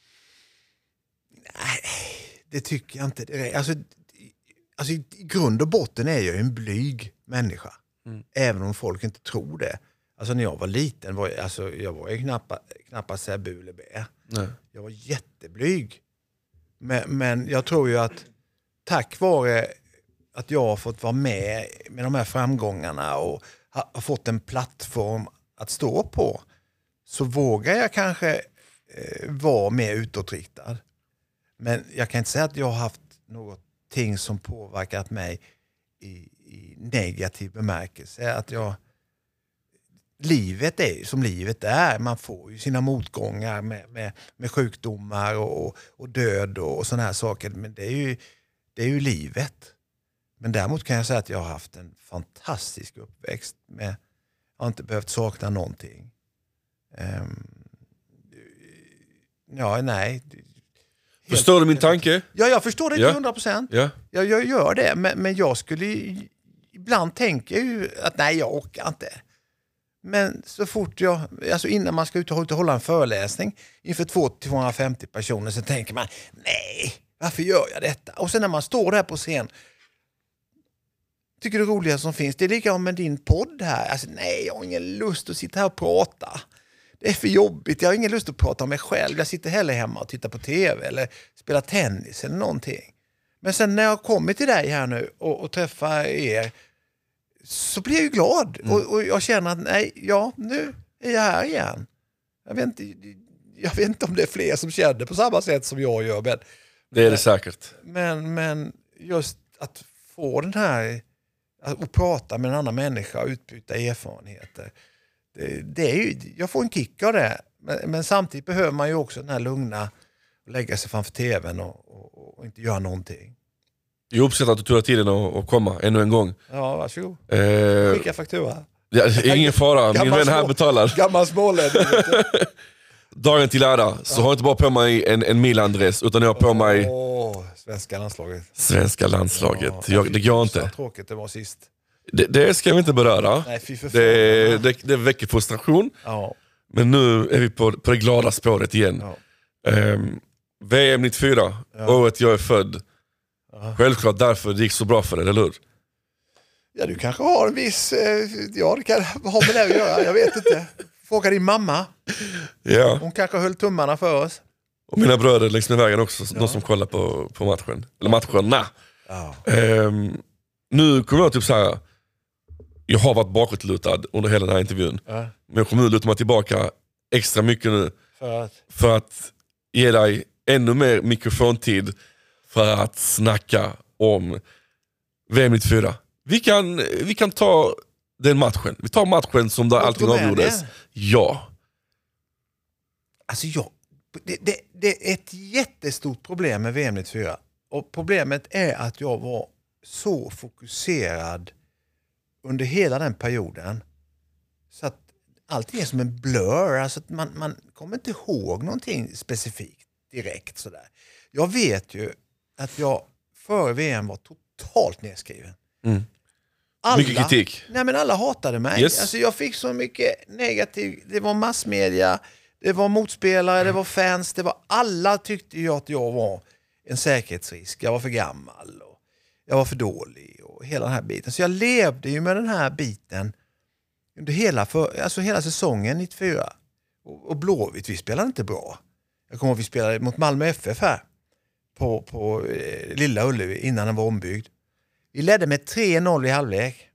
Nej, det tycker jag inte. Alltså i grund och botten är jag en blyg människa. Även om folk inte tror det. Alltså när jag var liten jag var ju knappast så här bu eller bä. Jag var jätteblyg. Men jag tror ju att tack vare att jag har fått vara med de här framgångarna och har fått en plattform att stå på, så vågar jag kanske vara mer utåtriktad. Men jag kan inte säga att jag har haft någonting som påverkat mig i negativ bemärkelse. Att livet är som livet är. Man får ju sina motgångar med sjukdomar och död och såna här saker. Men det är ju livet. Men däremot kan jag säga att jag har haft en fantastisk uppväxt. Jag har inte behövt sakna någonting. Nej. Förstår du min tanke? Ja, jag förstår det till 100%. Ja. Jag gör det, men jag skulle ibland tänka ju att nej, jag orkar inte. Men så fort innan man ska ut och hålla en föreläsning inför 200-250 personer, så tänker man, nej, varför gör jag detta? Och sen när man står där på scen, tycker det roligaste som finns, det är likadant med din podd här. Alltså, nej, jag har ingen lust att sitta här och prata. Det är för jobbigt, jag har ingen lust att prata om mig själv. Jag sitter hellre hemma och tittar på tv eller spelar tennis eller någonting. Men sen när jag kommer till dig här nu och träffar er, så blir jag ju glad. Och jag känner att nu är jag här igen. Jag vet inte om det är fler som känner på samma sätt som jag gör. Men, det är det säkert. Men just att få den här, att prata med en annan människa och utbyta erfarenheter. Det är ju, jag får en kick av det. Men samtidigt behöver man ju också den här lugna och lägga sig framför tvn och inte göra någonting. Jag uppskattar att du tog dig tiden att komma ännu en gång. Ja, varsågod. Skicka faktura. Ja, ingen fara, min vän här betalar. Gammal smålänning. Dagen till ära så har jag inte bara på mig en Milan-dress, utan jag har på mig Svenska landslaget. Det går inte. Så tråkigt det var sist. Det ska vi inte beröra. Nej, fy för fan. Det väcker frustration. Ja. Men nu är vi på det glada spåret igen. Ja. VM 94, året jag är född. Självklart därför det gick så bra för dig, eller hur? Ja, du kanske har en viss... det kan ha med det att göra, jag vet inte. Fråga din mamma. Ja. Hon kanske höll tummarna för oss. Och mina bröder längs med vägen också, de som kollar på matchen. Eller matcherna. Ja. Nu kommer jag typ så här. Jag har varit bakåtlutad under hela den här intervjun. Ja. Men jag kommer nu luta mig tillbaka extra mycket nu. För att ge dig ännu mer mikrofontid för att snacka om VM 94. Vi kan ta den matchen. Vi tar matchen som där allting avgjordes. Ja. Alltså det är ett jättestort problem med VM 94. Och problemet är att jag var så fokuserad under hela den perioden. Så att allting är som en blur. Alltså att man kommer inte ihåg någonting specifikt direkt sådär. Jag vet ju att jag före VM var totalt nedskriven. Mycket kritik. Nej, men alla hatade mig. Yes. Alltså jag fick så mycket negativ. Det var massmedia, det var motspelare, det var fans, alla tyckte ju att jag var en säkerhetsrisk. Jag var för gammal och jag var för dålig och hela den här biten. Så jag levde ju med den här biten under hela säsongen 94. Och Blåvitt, vi spelade inte bra. Jag kommer ihåg att vi spelade mot Malmö FF här på Lilla Ullevi innan den var ombyggd. Vi ledde med 3-0 i halvlek.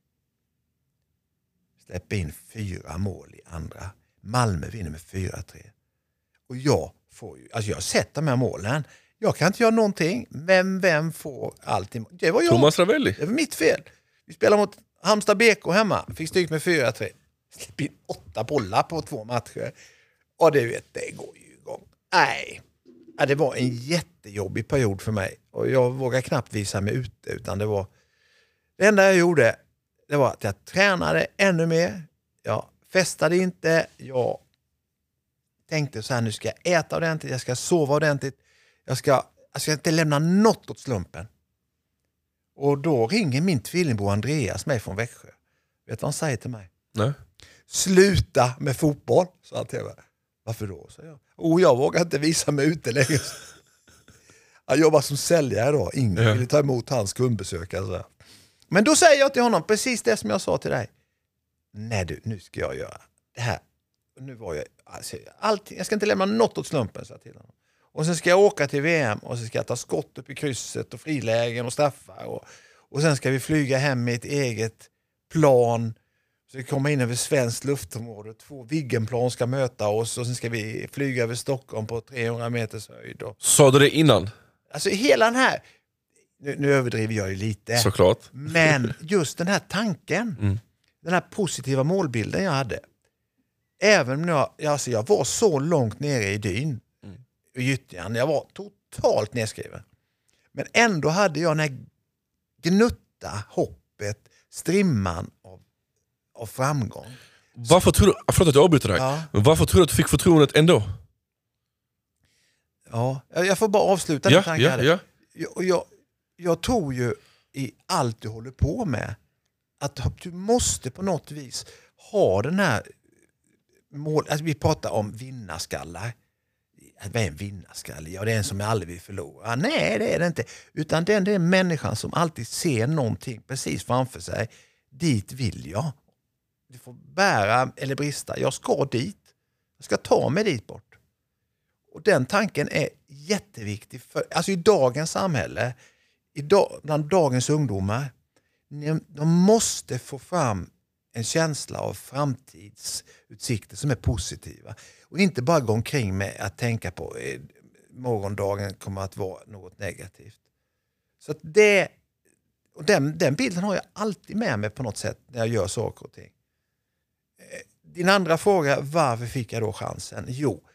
Släpper in 4 mål i andra. Malmö vinner med 4-3. Och jag har sett de här målen. Jag kan inte göra någonting. Men vem får allting? Det var jag. Thomas Ravelli. Det var mitt fel. Vi spelade mot Halmstad BK hemma. Fick stryk med 4-3. Släpp in 8 bollar på 2 matcher. Och det går ju igång. Nej. Ja, det var en jättejobbig period för mig. Och jag vågar knappt visa mig ute. Utan det enda jag gjorde, det var att jag tränade ännu mer. Jag festade inte. Jag tänkte så här, nu ska jag äta ordentligt. Jag ska sova ordentligt. Jag ska inte lämna något åt slumpen. Och då ringer min tvillingbror Andreas mig från Växjö. Vet du vad han säger till mig? Nej. Sluta med fotboll, sa han till mig. Varför då, sa jag. Jag vågar inte visa mig ute längre. Jag jobbar som säljare då. Ingen ville ta emot hans kundbesök. Alltså. Men då säger jag till honom precis det som jag sa till dig. Nej du, nu ska jag göra det här. Nu var jag... jag ska inte lämna något åt slumpen, sa jag till honom. Och sen ska jag åka till VM och så ska jag ta skott upp i krysset och frilägen och straffar. Och sen ska vi flyga hem med ett eget plan. Så vi kommer in över svenskt luftområde. 2 Viggenplan ska möta oss och sen ska vi flyga över Stockholm på 300 meters höjd. Sa du det innan? Alltså hela den här, nu överdriver jag ju lite. Såklart. Men just den här tanken, den här positiva målbilden jag hade. Även när jag var så långt nere i dyn, i gyttjan, jag var totalt nedskriven. Men ändå hade jag den här gnutta hoppet, strimman av framgång. Varför tror du, förlåt att jag avbryter dig, men varför tror du att du fick förtroendet ändå? Ja, jag får bara avsluta den tanken. Ja. Jag tror ju i allt du håller på med att du måste på något vis ha den här mål. Alltså vi pratar om vinnarskallar. Vad är en vinnarskalle? Ja, det är en som aldrig vill förlora. Nej, det är det inte. Utan det är människan som alltid ser någonting precis framför sig. Dit vill jag. Du får bära eller brista. Jag ska dit. Jag ska ta mig dit bort. Och den tanken är jätteviktig. Alltså i dagens samhälle, bland dagens ungdomar, de måste få fram en känsla av framtidsutsikter som är positiva. Och inte bara gå omkring med att tänka på morgondagen kommer att vara något negativt. Så att den bilden har jag alltid med mig på något sätt när jag gör saker och ting. Din andra fråga, varför fick jag då chansen? Jo,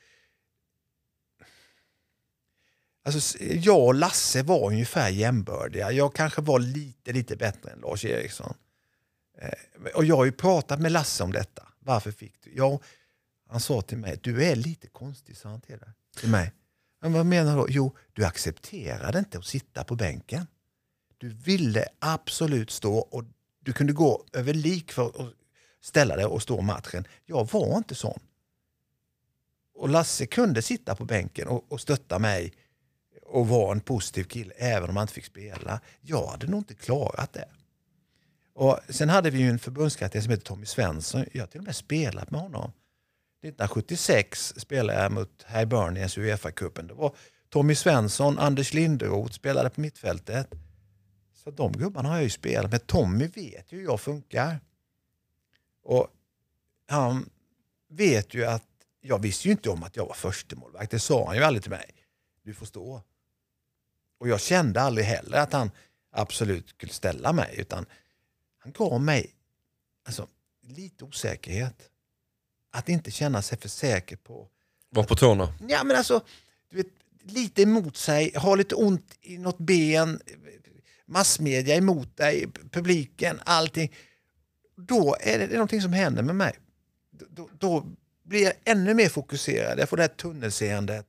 alltså jag och Lasse var ungefär jämbördiga. Jag kanske var lite bättre än Lars Eriksson. Och jag har ju pratat med Lasse om detta. Varför fick du? Ja, han sa till mig, du är lite konstig, sa han till mig. Men vad menar du? Jo, du accepterade inte att sitta på bänken. Du ville absolut stå och du kunde gå över lik för att ställa dig och stå matchen. Jag var inte sån. Och Lasse kunde sitta på bänken och stötta mig och vara en positiv kille även om han inte fick spela. Jag hade nog inte klarat det. Och sen hade vi ju en förbundskapten som heter Tommy Svensson. Jag har till och med spelat med honom. 1976 spelade jag mot Hibernians i UEFA-cupen. Det var Tommy Svensson, Anders Linderoth spelade på mittfältet. Så de gubbarna har jag ju spelat med. Tommy vet ju hur jag funkar. Och han vet ju att jag visste ju inte om att jag var förstemålvakt. Det sa han ju aldrig till mig. Du får stå. Och jag kände aldrig heller att han absolut skulle ställa mig. Utan han gav mig alltså, lite osäkerhet. Att inte känna sig för säker på... Var på tårna. Ja, men alltså, du vet, lite emot sig. Ha lite ont i något ben. Massmedia emot dig. Publiken, allting. Då är det någonting som händer med mig. Då blir jag ännu mer fokuserad. Jag får det här tunnelseendet.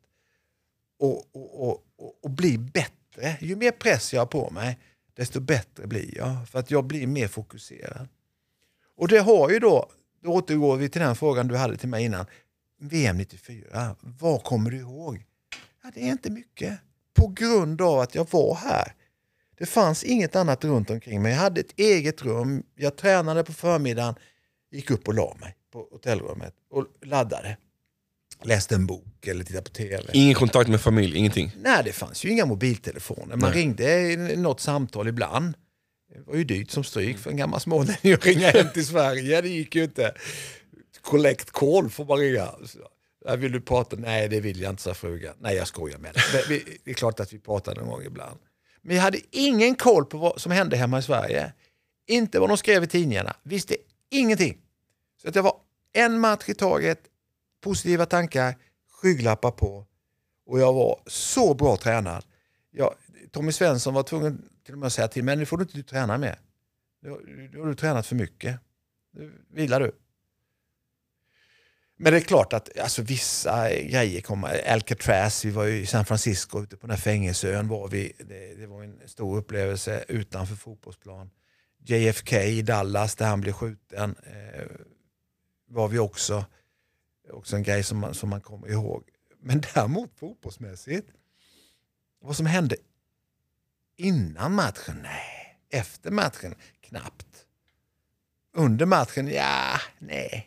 Och blir bättre. Ju mer press jag har på mig, desto bättre blir jag. För att jag blir mer fokuserad. Och det har ju då återgår vi till den frågan du hade till mig innan. VM 94. Vad kommer du ihåg? Ja, det är inte mycket. På grund av att jag var här. Det fanns inget annat runt omkring mig. Jag hade ett eget rum. Jag tränade på förmiddagen. Gick upp och la mig på hotellrummet. Och laddade. Läste en bok eller tittade på tv. Ingen kontakt med familj, ingenting? Nej, det fanns ju inga mobiltelefoner. Man ringde något samtal ibland. Det var ju dyrt som stryk för en gammal smålänning att ringa hem till Sverige. Det gick ju inte. Collect call får man ringa. Vill du prata? Nej, det vill jag inte, sa frugan. Nej, jag skojar med det. Det är klart att vi pratade någon gång ibland. Men jag hade ingen koll på vad som hände hemma i Sverige. Inte vad de skrev i tidningarna. Visste ingenting. Så att det var en match i taget. Positiva tankar. Skygglappar på. Och jag var så bra tränad. Tommy Svensson var tvungen till och med att säga till mig, nu får du inte träna mer. Nu har du tränat för mycket. Nu vilar du. Men det är klart att alltså, vissa grejer kommer. Alcatraz, vi var ju i San Francisco ute på den här fängelseön var vi. Det var en stor upplevelse utanför fotbollsplan. JFK i Dallas där han blev skjuten var vi också en grej som man kommer ihåg. Men däremot fotbollsmässigt, vad som hände innan matchen? Nej. Efter matchen? Knappt. Under matchen? Ja, nej.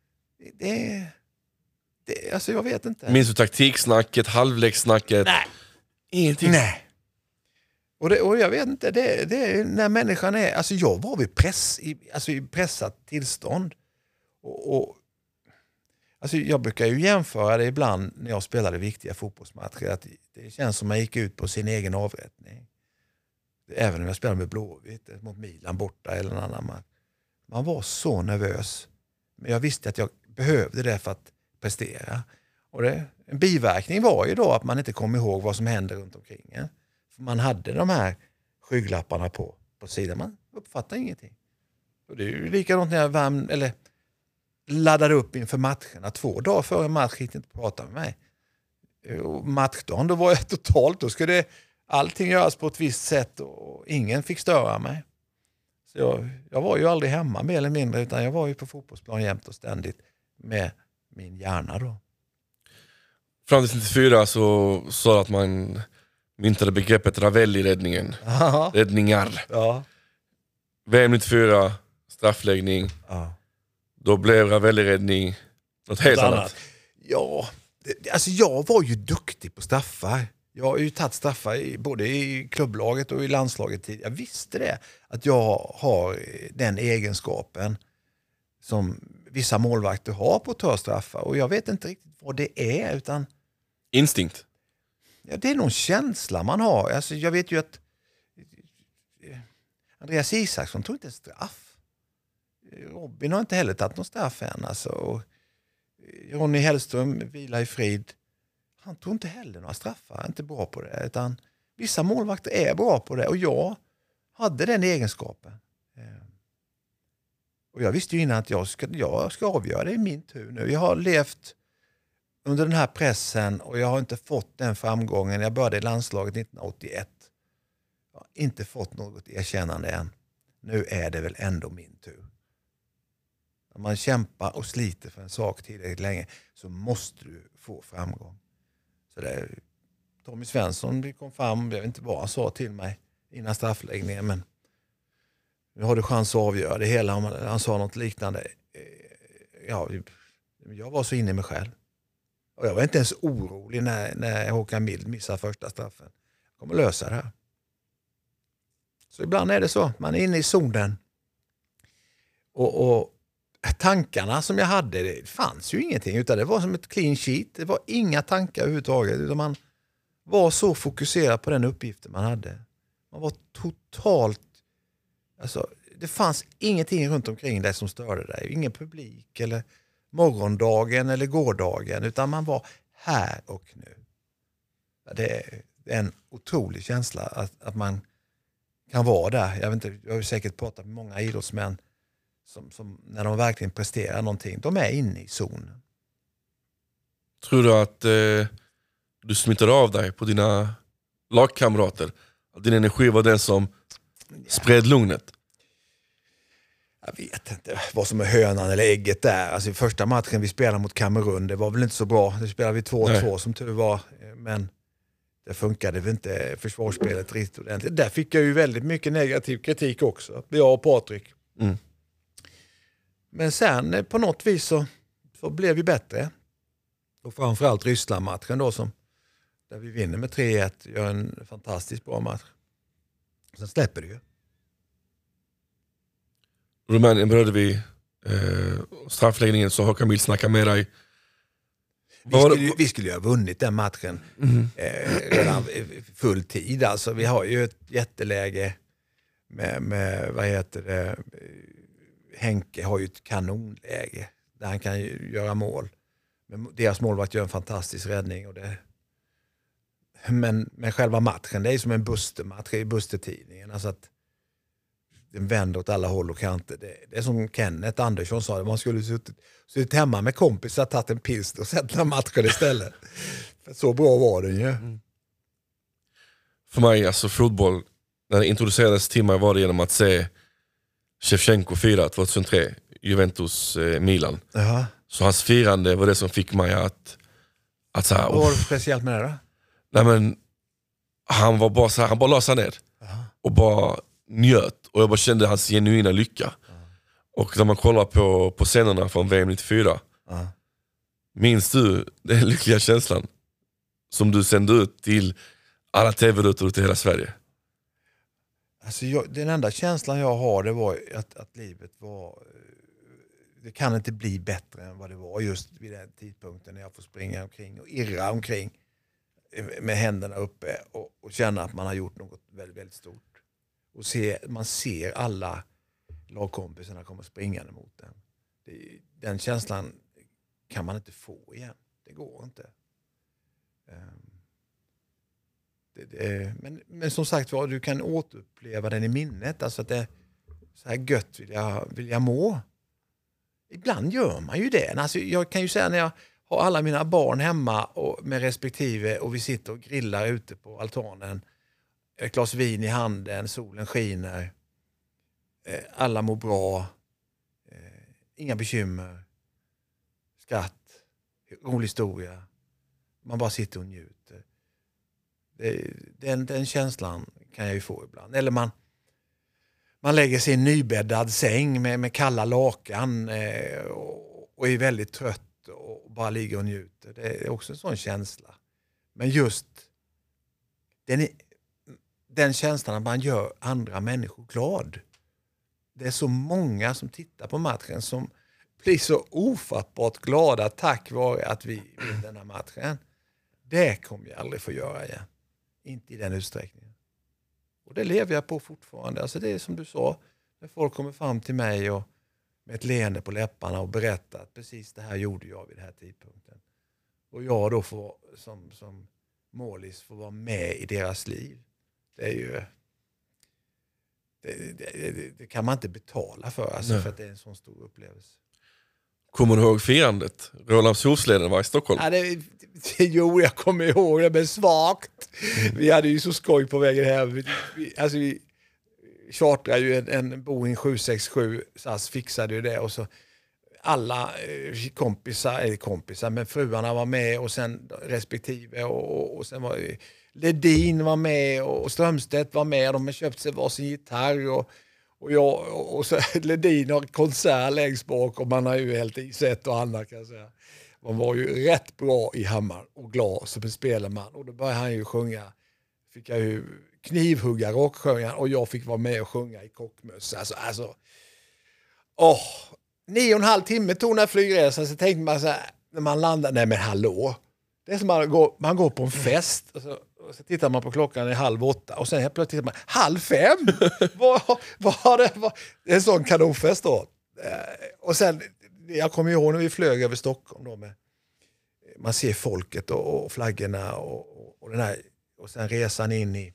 Alltså jag vet inte. Minns du taktiksnacket, halvlekssnacket? Nej. Ingenting? Nej. Och jag vet inte, det är när människan är... Alltså jag var vid i pressat tillstånd. Alltså jag brukar ju jämföra det ibland när jag spelade viktiga fotbollsmatcher. Att det känns som man gick ut på sin egen avrättning. Även när jag spelade med Blåvitt mot Milan borta eller en annan match. Man var så nervös. Men jag visste att jag behövde det för att prestera. Och en biverkning var ju då att man inte kom ihåg vad som hände runt omkring en. För man hade de här skygglapparna på sidan. Man uppfattar ingenting. Och det är ju likadant när jag laddade upp inför matcherna. 2 dagar före match gick inte prata med mig. Och matchdagen, då var jag totalt. Då skulle allting göras på ett visst sätt och ingen fick störa mig. Så jag var ju aldrig hemma mer eller mindre, utan jag var ju på fotbollsplan jämt och ständigt med min hjärna då. Fram till 94 så sa att man myntade begreppet Ravelli-räddningen. Aha. Räddningar. Ja. VM 94, straffläggning. Ja. Då blev Ravelli-räddning något helt annat. Ja, alltså jag var ju duktig på straffar. Jag har ju tagit straffar både i klubblaget och i landslaget tidigare. Jag visste det, att jag har den egenskapen som vissa målvakter har på att ta straffar. Och jag vet inte riktigt vad det är, utan... Instinkt. Ja, det är någon känsla man har. Alltså, jag vet ju att Andreas Isaksson tog inte straff. Robin har inte heller tagit någon straff än. Alltså. Och Ronny Hellström, vila i frid, han tog inte heller några straffar. Han är inte bra på det. Utan vissa målvakter är bra på det. Och jag hade den egenskapen. Och jag visste ju innan att jag ska avgöra det i min tur nu. Jag har levt under den här pressen och jag har inte fått den framgången. Jag började i landslaget 1981. Jag har inte fått något erkännande än. Nu är det väl ändå min tur. När man kämpar och sliter för en sak tillräckligt länge så måste du få framgång. Så det, Tommy Svensson kom fram, jag vet inte vad han sa till mig innan straffläggningen, men nu har du chans att avgöra det hela. Han sa något liknande. Ja, jag var så inne i mig själv. Och jag var inte ens orolig när Håkan Mild missade första straffen. Jag kommer lösa det här. Så ibland är det så. Man är inne i zonen. Och tankarna som jag hade, det fanns ju ingenting. Utan det var som ett clean sheet. Det var inga tankar överhuvudtaget. Utan man var så fokuserad på den uppgiften man hade. Man var totalt... Alltså, det fanns ingenting runt omkring dig som störde dig. Ingen publik eller morgondagen eller gårdagen. Utan man var här och nu. Det är en otrolig känsla att man kan vara där. Jag har säkert pratat med många idrottsmän som när de verkligen presterar någonting, de är inne i zonen. Tror du att du smittade av dig på dina lagkamrater? Att din energi var den som spred lugnet? Jag vet inte vad som är hönan eller ägget där. Alltså i första matchen vi spelade mot Kamerun, det var väl inte så bra. Det spelade vi 2-2 som tur var. Men det funkade väl inte försvarsspelet riktigt ordentligt. Där fick jag ju väldigt mycket negativ kritik också. Jag och Patrik. Mm. Men sen på något vis så blev vi bättre. Och framförallt Ryssland-matchen då där vi vinner med 3-1, gör en fantastiskt bra match. Sen släpper det ju. Rumänien började vi straffläggningen, så Håkan Mild snackade med dig. Vi skulle ju ha vunnit den matchen redan full tid. Alltså, vi har ju ett jätteläge med vad heter det, Henke har ju ett kanonläge där han kan göra mål. Men deras målvakt gör en fantastisk räddning. Men själva matchen, det är som en Buster-match i Buster-tidningen. Alltså att den vänder åt alla håll och kanter. Det är som Kenneth Andersson sa, man skulle suttit hemma med kompisar, tagit en pilsner och sett den matchen istället. För så bra var den ju. Mm. För mig, alltså fotboll, när det introducerades till mig var det genom att se Shevchenko fira 2003, Juventus Milan. Jaha. Så hans firande var det som fick mig att så här, vad var det speciellt med det då? Nej, men han var bara så här, han bara la sig ner. Jaha. Och bara njöt. Och jag bara kände hans genuina lycka. Och när man kollar på scenerna från VM 94, minns du den lyckliga känslan som du sände ut till alla tv-rutor ut i hela Sverige? Alltså den enda känslan jag har, det var att livet var... Det kan inte bli bättre än vad det var just vid den tidpunkten när jag får springa omkring och irra omkring med händerna uppe och känna att man har gjort något väldigt, väldigt stort. Och man ser alla lagkompisarna komma springande mot den. Den känslan kan man inte få igen. Det går inte. Men som sagt var, du kan återuppleva den i minnet. Alltså att det så här gött vill jag må. Ibland gör man ju det. Alltså jag kan ju säga när jag har alla mina barn hemma och med respektive och vi sitter och grillar ute på altanen. Ett glas vin i handen, solen skiner. Alla mår bra. Inga bekymmer. Skratt. Rolig historia. Man bara sitter och njuter. Den känslan kan jag ju få ibland. Eller man lägger sig i en nybäddad säng med kalla lakan och är väldigt trött och bara ligger och njuter. Det är också en sån känsla. Men just den känslan att man gör andra människor glad. Det är så många som tittar på matchen som blir så ofattbart glada tack vare att vi vinner den här matchen. Det kommer jag aldrig få göra igen. Inte i den utsträckningen. Och det lever jag på fortfarande. Alltså det är som du sa, när folk kommer fram till mig och med ett leende på läpparna och berättar att precis det här gjorde jag vid den här tidpunkten. Och jag då får som målis får vara med i deras liv. Det är ju det kan man inte betala för, alltså för att det är en sån stor upplevelse. Kommer du ihåg firandet? Rålambshovsleden var i Stockholm. Ja, jo, jag kommer ihåg det, men svagt. Vi hade ju så skoj på vägen hem. Vi chartrade ju en Boeing 767, SAS fixade ju det och så alla kompisar, men fruarna var med och sen respektive och sen var ju Ledin var med och Strömstedt var med. De har köpt sig varsin gitarr och jag och så Ledin har konsert längst bak och man har ju helt i sett och annat kan jag säga. Man var ju rätt bra i Hammar och glad som en spelman och då började han ju sjunga. Fick jag ju knivhugga rocksjöngan och jag fick vara med och sjunga i kockmössa. Alltså 9,5 timme tog den här flygresan så tänkte man så här när man landade, nej men hallå. Det är som man går på en fest och så tittar man på klockan 7:30 och sen helt plötsligt tittar man 4:30. Vad det är en sån kanonfest då. Och sen jag kommer ihåg när vi flög över Stockholm då man ser folket och flaggorna och den här och sen resan in i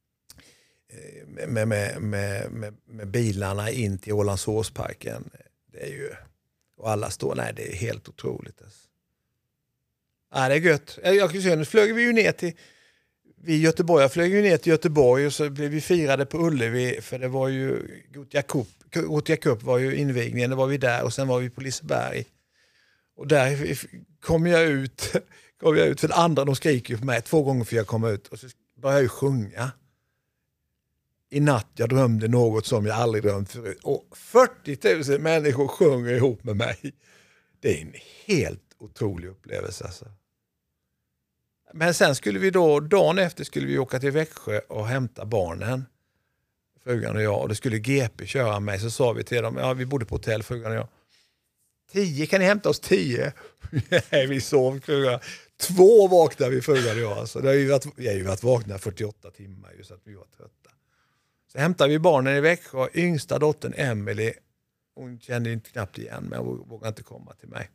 med bilarna in till Ålandsåsparken. Det är ju och alla står det är helt otroligt alltså. Ja, det är gött. Nu flög vi ju ner till jag flög ju ner till Göteborg och så blev vi firade på Ullevi för det var ju Gothia Cup var ju invigningen, det var vi där och sen var vi på Liseberg. Och där kom jag ut för det andra, de skriker ju på mig 2 gånger för jag kom ut och så började jag sjunga. I natt jag drömde något som jag aldrig drömt förut. Och 40 000 människor sjunger ihop med mig. Det är en helt otrolig upplevelse alltså. Men sen skulle vi dagen efter skulle vi åka till Växjö och hämta barnen. Frugan och jag. Och det skulle GP köra mig. Så sa vi till dem, vi bodde på hotell, frugan och jag. 10, kan ni hämta oss 10? Nej, vi sov frugan. 2 vaknade vi frugan och jag. Alltså. Vi har ju varit vakna 48 timmar så att vi var trötta. Så hämtade vi barnen i Växjö. Yngsta dottern Emily, hon kände inte knappt igen men hon vågade inte komma till mig.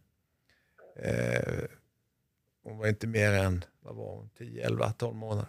Hon var inte mer än 10, 11, 12 månader.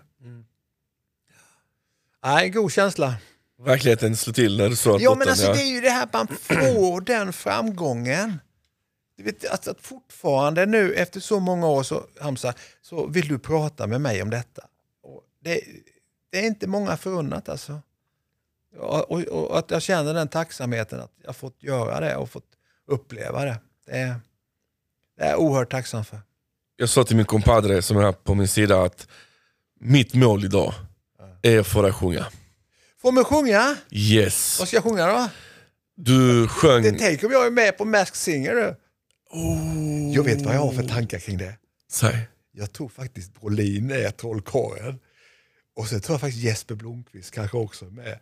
En god känsla. Verkligheten slår till när du sa att ja, men alltså det är ju det här man får den framgången. Du vet att fortfarande nu efter så många år så Hamza, så vill du prata med mig om detta. Och det är inte många förunnat alltså. Och att jag känner den tacksamheten att jag fått göra det och fått uppleva det. Det är jag oerhört tacksam för. Jag sa till min kompadre som är här på min sida att mitt mål idag är att få dig sjunga. Får man sjunga? Yes. Vad ska jag sjunga då? Du sjöng... Tänk om jag är med på Masked Singer nu. Jag vet vad jag har för tankar kring det. Säg. Jag tror faktiskt Brolin är trollkarlen. Och så tror jag faktiskt Jesper Blomqvist kanske också med.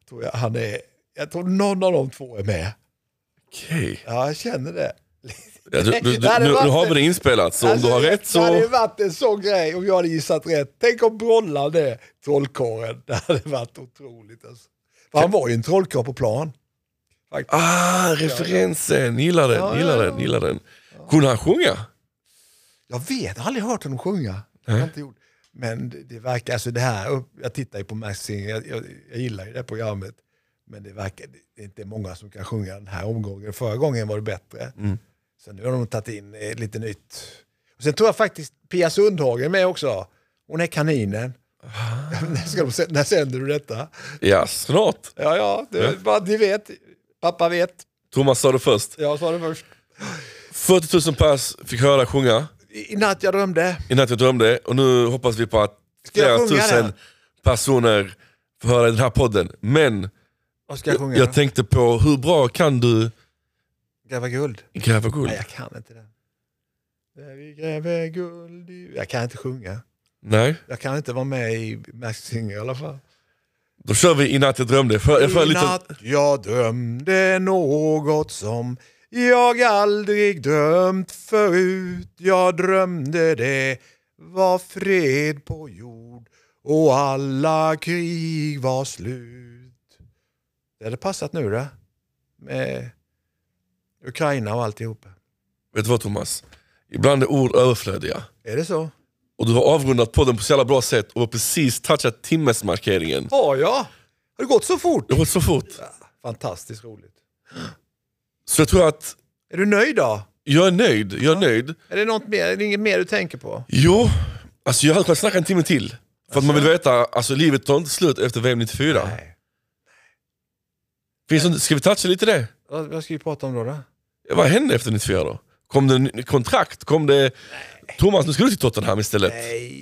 tror jag han är. Jag tror någon av de två är med. Okej. Ja, jag känner det. Ja, nu har vi det inspelat, så om du har rätt så... Det hade varit en sån grej om jag hade gissat rätt. Tänk om Brollan är trollkarlen. Det hade varit otroligt. Alltså. För han var ju en trollkarl på plan. Faktiskt. Referensen. Gillar den. Kunde han sjunga? Jag har aldrig hört honom sjunga. Jag har inte gjort. Men det verkar, alltså det här, jag tittar ju på Masked Singer, jag gillar ju det programmet. Men det är inte många som kan sjunga den här omgången. Förra gången var det bättre. Så nu har de tagit in lite nytt. Och sen tror jag faktiskt Pia Sundhagen med också. Hon är kaninen. När sänder du detta? Ja, snart. Ja. Bara ni vet. Pappa vet. Thomas sa det först. Jag sa det först. 40 000 pers fick höra sjunga. I natt jag drömde. Och nu hoppas vi på att flera tusen personer får höra den här podden. Men vad ska jag sjunga? Jag tänkte på hur bra kan du gräva guld? Nej, jag kan inte den. Där vi gräver guld. Jag kan inte sjunga. Nej. Jag kan inte vara med i Masked Singer i alla fall. Då kör vi I natt jag drömde. I natt jag drömde något som jag aldrig drömt förut. Jag drömde det var fred på jord och alla krig var slut. Det hade passat nu då. Med Ukraina och alltihop. Vet du vad, Thomas? Ibland är ord överflödiga. Är det så? Och du har avrundat podden på så jävla bra sätt och precis touchat timmesmarkeringen. Ja. Har det gått så fort? Det har gått så fort. Ja, fantastiskt roligt. Så jag tror att... Är du nöjd då? Jag är nöjd. Är det något mer? Är det inget mer du tänker på? Jo, alltså jag hade kunnat snacka en timme till. För att man vill veta, alltså livet tar inte slut efter VM 94. Nej. Ska vi toucha lite det? Vad ska vi prata om då? Vad hände efter 94 då? Kom det kontrakt? Kom det... Nej. Thomas, nu ska du till Tottenham istället. Nej.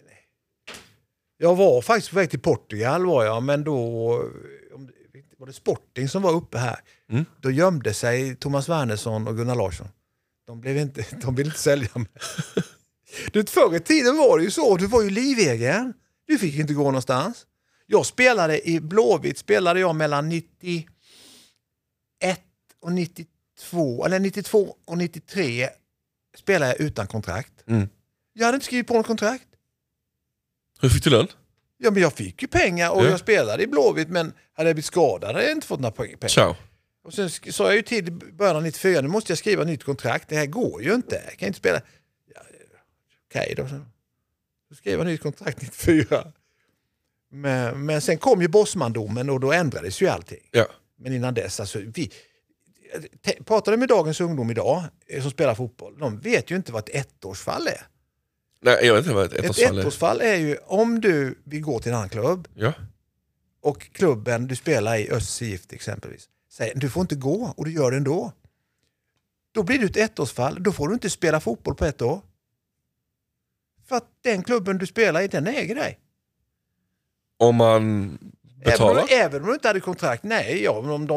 Jag var faktiskt på väg till Portugal var jag, men då var det Sporting som var uppe här. Då gömde sig Thomas Wernersson och Gunnar Larsson. De ville inte sälja mig. Förr i tiden var det ju så, du var ju livegen. Du fick inte gå någonstans. Jag spelade i Blåvitt, mellan 91 och 92, eller 92 och 93 spelade jag utan kontrakt. Jag hade inte skrivit på något kontrakt. Hur fick du lön? Ja, men jag fick ju pengar och jag spelade i Blåvitt, men hade jag blivit skadad hade jag inte fått några pengar. Ciao. Och sen sa jag ju till början av 94, nu måste jag skriva ett nytt kontrakt. Det här går ju inte. Jag kan inte spela. Ja, okej då. Så skrev jag nytt kontrakt 94. Men sen kom ju Bosman-domen och då ändrades ju allting. Ja. Men innan dess, alltså pratade med dagens ungdom idag som spelar fotboll. De vet ju inte vad ett ettårsfall är. Nej, jag vet inte vad ett ettårsfall är. Ett ettårsfall är ju om du vill gå till en annan klubb och klubben du spelar i Östgift exempelvis säger du får inte gå och du gör det ändå. Då blir det ett ettårsfall. Då får du inte spela fotboll på ett år. För att den klubben du spelar i, den äger dig. Om man betalar? Även om du inte hade kontrakt, nej. Om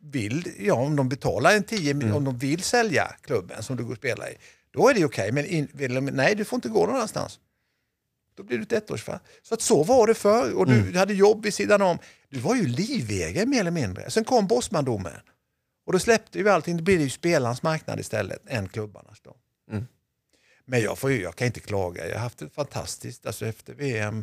de betalar en 10 om de vill sälja klubben som du går och spelar i, då är det okej. Men nej, du får inte gå någon annanstans. Då blir det ett ettårsfall. Så var det förr. Och du hade jobb i sidan om. Du var ju livegen mer eller mindre. Sen kom Bosman-domen. Och då släppte ju allting. Det blir ju spelarens marknad istället än klubbarnas då. Men jag kan inte klaga. Jag har haft det fantastiskt. Alltså efter VM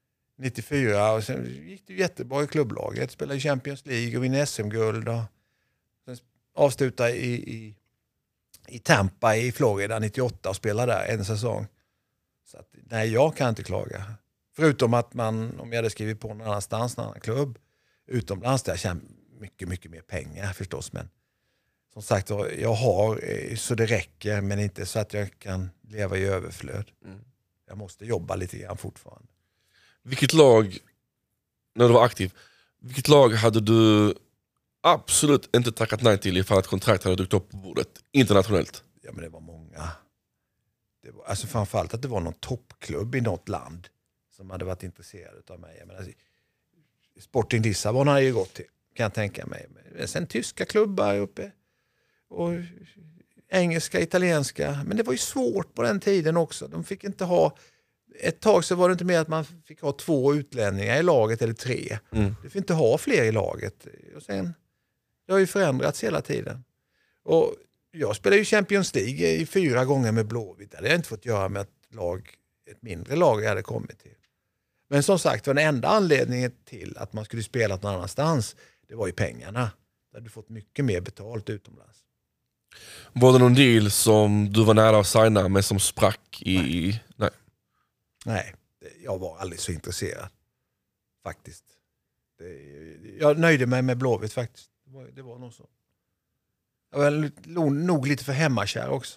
94 och sen gick det jättebra i klubblaget. Spelade i Champions League och vinna SM-guld. Och sen avsluta i Tampa i Florida 98 och spela där en säsong. Så att, nej, jag kan inte klaga. Förutom att om jag hade skrivit på någon annanstans, någon annan klubb utomlands där jag tjänar mycket, mycket mer pengar förstås. Men som sagt, jag har så det räcker, men inte så att jag kan leva i överflöd. Jag måste jobba lite grann fortfarande. Vilket lag, när du var aktiv, vilket lag hade du absolut inte tackat nej till ifall att kontrakt hade dykt upp på bordet internationellt? Ja, men det var många. Det var, alltså framförallt att det var någon toppklubb i något land som hade varit intresserad av mig. Jag menar, Sporting Lissabon har jag ju gått till, kan jag tänka mig. Men sen tyska klubbar uppe och engelska, italienska. Men det var ju svårt på den tiden också. De fick inte ha Ett tag så var det inte mer att man fick ha 2 utlänningar i laget eller 3. Du får inte ha fler i laget. Och sen, det har ju förändrats hela tiden. Och jag spelade ju Champions League i 4 gånger med Blåvitt. Det hade jag inte fått göra med ett mindre lag jag hade kommit till. Men som sagt, den enda anledningen till att man skulle spela någon annanstans, det var ju pengarna. Där hade du fått mycket mer betalt utomlands. Var det någon deal som du var nära att signa men som sprack i... Nej, jag var aldrig så intresserad. Faktiskt. Jag nöjde mig med Blåvitt faktiskt. Det var nog så. Jag var nog lite för hemmakär också.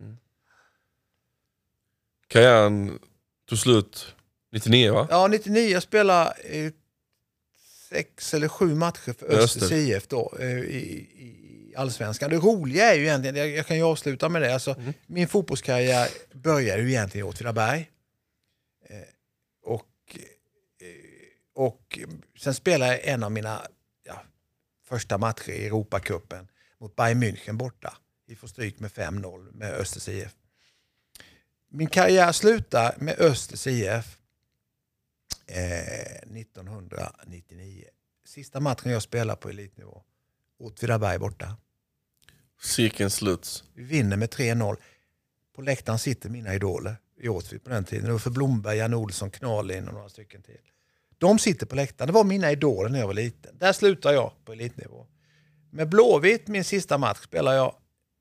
Karriären tog slut 99, va? Ja, 99 jag spelade 6 eller 7 matcher för Östers IF då, i Allsvenskan. Det roliga är ju egentligen, jag kan ju avsluta med det, alltså, min fotbollskarriär började ju egentligen i Åtvidaberg. Och sen spelade jag en av mina första matcher i Europacupen mot Bayern München borta. Vi får stryk med 5-0 med Östers IF. Min karriär slutar med Östers IF 1999. Sista matchen jag spelar på elitnivå. Åtvidaberg borta. Cirkeln sluts. Vi vinner med 3-0. På läktaren sitter mina idoler i Åtvid på den tiden. Det var för Blomberg, Jan Olsson, Knalin och några stycken till. De sitter på läktaren. Det var mina idoler när jag var liten. Där slutar jag på elitnivå. Med Blåvitt, min sista match, spelar jag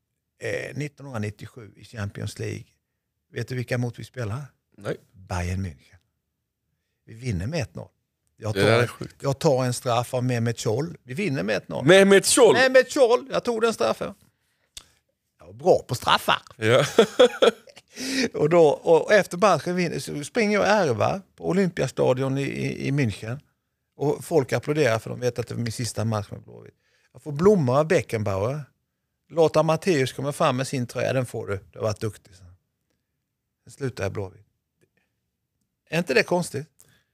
1997 i Champions League. Vet du vilka mot vi spelar? Nej. Bayern München. Vi vinner med 1-0. Jag tar en straff av Mehmet Scholl. Vi vinner med 1-0. Mehmet Scholl? Mehmet Scholl. Jag tog den straffen. Jag var bra på straffar. Ja. och efter matchen så springer jag ärva på Olympiastadion i München. Och folk applåderar för de vet att det var min sista match med Blåvitt. Jag får blommor av Beckenbauer. Lothar Matthäus kommer fram med sin tröja. Den får du. Du har varit duktig. Sen slutar jag Blåvitt. Är inte det konstigt?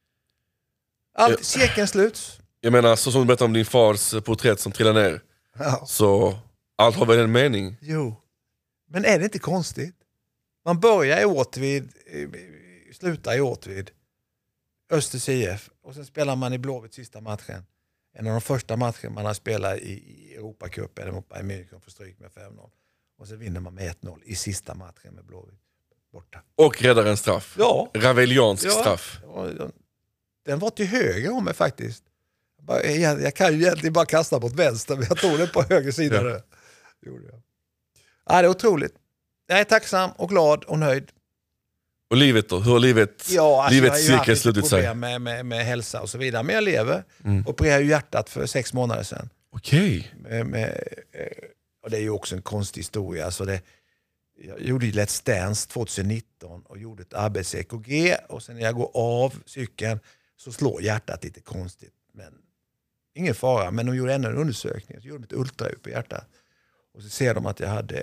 Cirkeln sluts. Jag menar, så som du berättade om din fars porträtt som trillar ner. Ja. Så allt har väl en mening. Jo. Men är det inte konstigt? Man börjar i Åtvid, slutar i Åtvid. Östers IF. Och sen spelar man i Blåvitt sista matchen. En av de första matcherna man har spelat i Europacupen mot Bayern München för stryk med 5-0. Och så vinner man med 1-0 i sista matchen med Blåvitt. Borta. Och räddar en straff. Ja. Raveliansk straff. Den var till höger om mig faktiskt. Jag kan ju egentligen bara kasta mot vänster, men jag tog den på höger sida. Ja. Gjorde jag. Ja, det är otroligt. Jag är tacksam och glad och nöjd. Och livet då? Hur har livets cirkel slutit sig? Jag har haft problem med hälsa och så vidare. Men jag lever. Opererade ju hjärtat för 6 månader sedan. Okej. Och det är ju också en konstig historia. Alltså jag gjorde ju Let's Dance 2019 och gjorde ett arbets-EKG. Och sen när jag går av cykeln så slår hjärtat lite konstigt. Men ingen fara. Men de gjorde ändå en undersökning. Så gjorde de ett ultraljud på hjärtat. Och så ser de att jag hade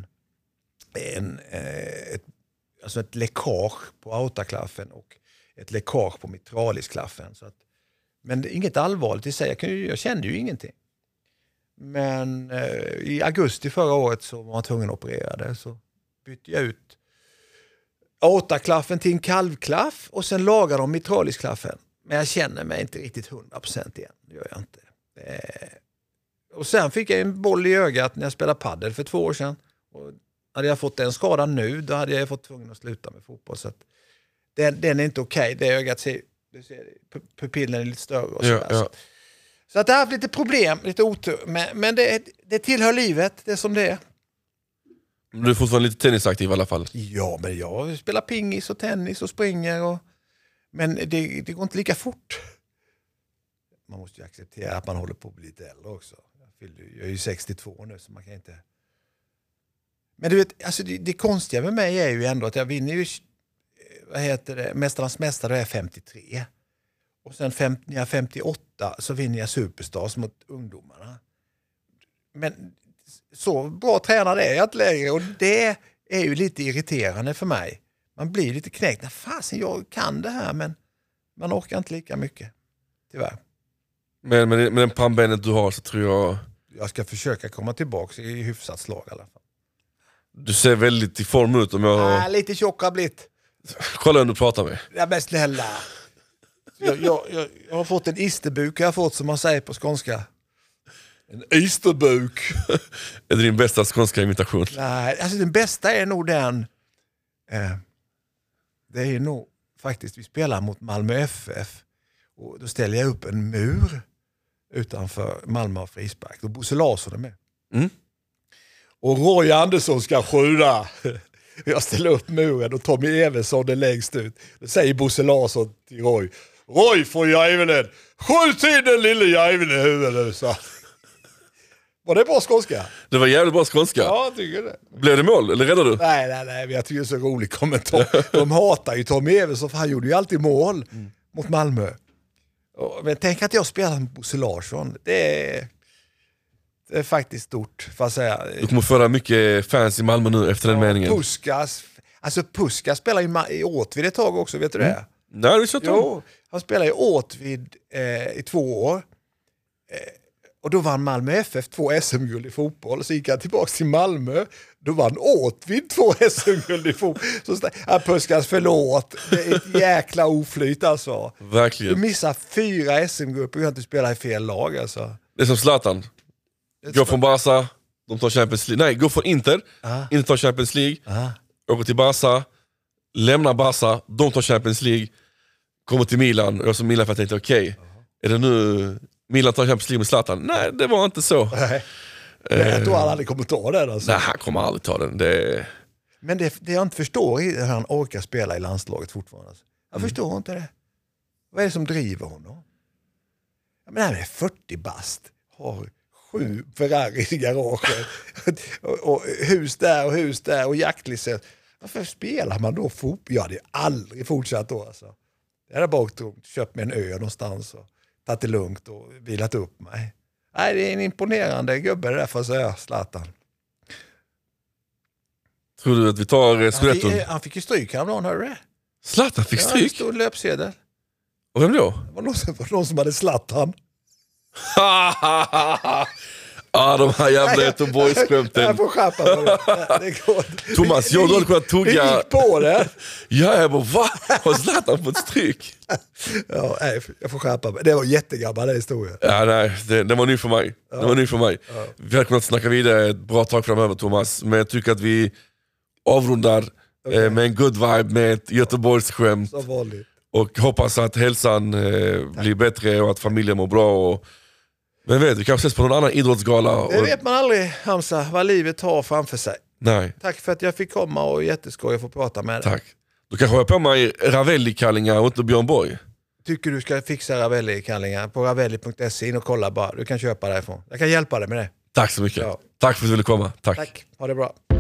ett läckage på aortaklaffen och ett läckage på mitralisklaffen. Så att, men det är inget allvarligt i sig. Jag kände ju ingenting. Men i augusti förra året så var man tvungen att operera det. Så bytte jag ut aortaklaffen till en kalvklaff och sen lagade de mitralisklaffen. Men jag känner mig inte riktigt 100% igen. Det gör jag inte. Och sen fick jag en boll i ögat när jag spelade paddel för 2 år sedan. Och hade jag fått den skadan nu, då hade jag fått tvungen att sluta med fotboll. Så att den är inte okej. Det ögat ser pupillen är lite större. Och så att jag har haft lite problem, lite otur. Men det tillhör livet, det är som det är. Du är fortfarande lite tennisaktiv i alla fall. Ja, men jag spelar pingis och tennis och springer. Men det går inte lika fort. Man måste ju acceptera att man håller på att bli lite äldre också. Jag är ju 62 nu så man kan inte... Men du vet, alltså det konstiga med mig är ju ändå att jag vinner ju Mästarnas mästare är 53. Och sen när jag är 58 så vinner jag Superstars mot ungdomarna. Men så bra tränare är jag inte längre och det är ju lite irriterande för mig. Man blir lite knäckt. Fasen, jag kan det här men man orkar inte lika mycket. Tyvärr. Men med den pannbenet du har så tror jag... Jag ska försöka komma tillbaka i hyfsat slag i alla fall. Du ser väldigt i form ut om jag... Lite tjock har blivit. Kolla vem du pratar med. Ja, men snälla. Jag har fått en isterbuk, jag har fått som man säger på skånska. En isterbuk. Är det din bästa skånska imitation? Nej, alltså den bästa är nog den. Det är nog faktiskt, vi spelar mot Malmö FF. Och då ställer jag upp en mur utanför Malmö och frispark. Då Bosse Larsson är med. Mm. Och Roy Andersson ska skjuta. Jag ställer upp muren och Tommy Eversson är längst ut. Då säger Bosse Larsson till Roy. Roy får jävlen. Skjut in den lille jäveln i huvudet nu, så. Var det bra skånska? Det var jävligt bra skånska. Ja, jag tycker det. Blev det mål, eller räddade du? Nej, men jag tycker det är så rolig kommentar. De hatar ju Tommy Eversson för han gjorde ju alltid mål mot Malmö. Men tänk att jag spelar med Bosse Larsson. Det är faktiskt stort, för att säga. Du kommer föra mycket fans i Malmö nu efter den meningen. Puskas spelar ju i Åtvid ett tag också, vet du det? Nej, det är så att Jo, han spelar i Åtvid i 2 år. Och då vann Malmö FF 2 SM-guld i fotboll. Så gick han tillbaka till Malmö. Då vann Åtvid 2 SM-guld i fotboll. Så Puskas, förlåt. Det är ett jäkla oflyt alltså. Verkligen. Du missar 4 SM-guld på grund av att du spelar i fel lag alltså. Det är som Zlatan. Går från Barca, de tar Champions League. Nej, går från Inter, Inter tar Champions League. Åker till Barca, lämnar Barca, de tar Champions League. Kommer till Milan, och jag som Milan för att jag tänkte okej, är det nu Milan tar Champions League med Zlatan? Nej, det var inte så. Nej. Jag tror han aldrig kommer ta den alltså. Nej, han kommer aldrig ta den. Men det jag inte förstår är hur han orkar spela i landslaget fortfarande. Alltså. Jag förstår inte det. Vad är det som driver honom? Men han är 40 bast. Har 7 Ferrari i garaget. och hus där och jaktlicens. Varför spelar man då fotboll? Jag hade aldrig fortsatt då alltså. Jag hade bara köpt mig en ö någonstans och tagit det lugnt och vilat upp mig. Nej, det är en imponerande gubbe det där, för att säga, Zlatan. Tror du att vi tar Scudetton? Han fick ju stryk häromdagen, hörde du det? Zlatan fick stryk? Ja, en stor löpsedel. Och vem då? Det var någon som hade Zlatan. De här jävla Göteborgsskämten. Jag får skärpa på det går. Thomas, jag hade kunnat tugga. Vi gick på det. Ja, jag bara, va? Har Zlatan fått stryk? Ja, nej, jag får skärpa mig. Det var jättegammal den historien. Ja, nej, det var ny för mig. Ja. Det var ny för mig. Ja. Vi har kunnat snacka vidare ett bra tag framöver, Thomas. Men jag tycker att vi avrundar med en good vibe, med ett Göteborgsskämt. Så vanligt. Och hoppas att hälsan blir bättre och att familjen mår bra. Och men vet du, kanske ses på någon annan idrottsgala. Det vet man aldrig, Hamza, vad livet har framför sig. Nej. Tack för att jag fick komma och jätteskoj att få prata med dig. Tack. Du kanske har på mig Ravelli-kallingar och inte Björn Borg. Tycker du ska fixa Ravelli-kallingar på ravelli.se in och kolla bara. Du kan köpa därifrån. Jag kan hjälpa dig med det. Tack så mycket. Ja. Tack för att du ville komma. Tack. Ha det bra.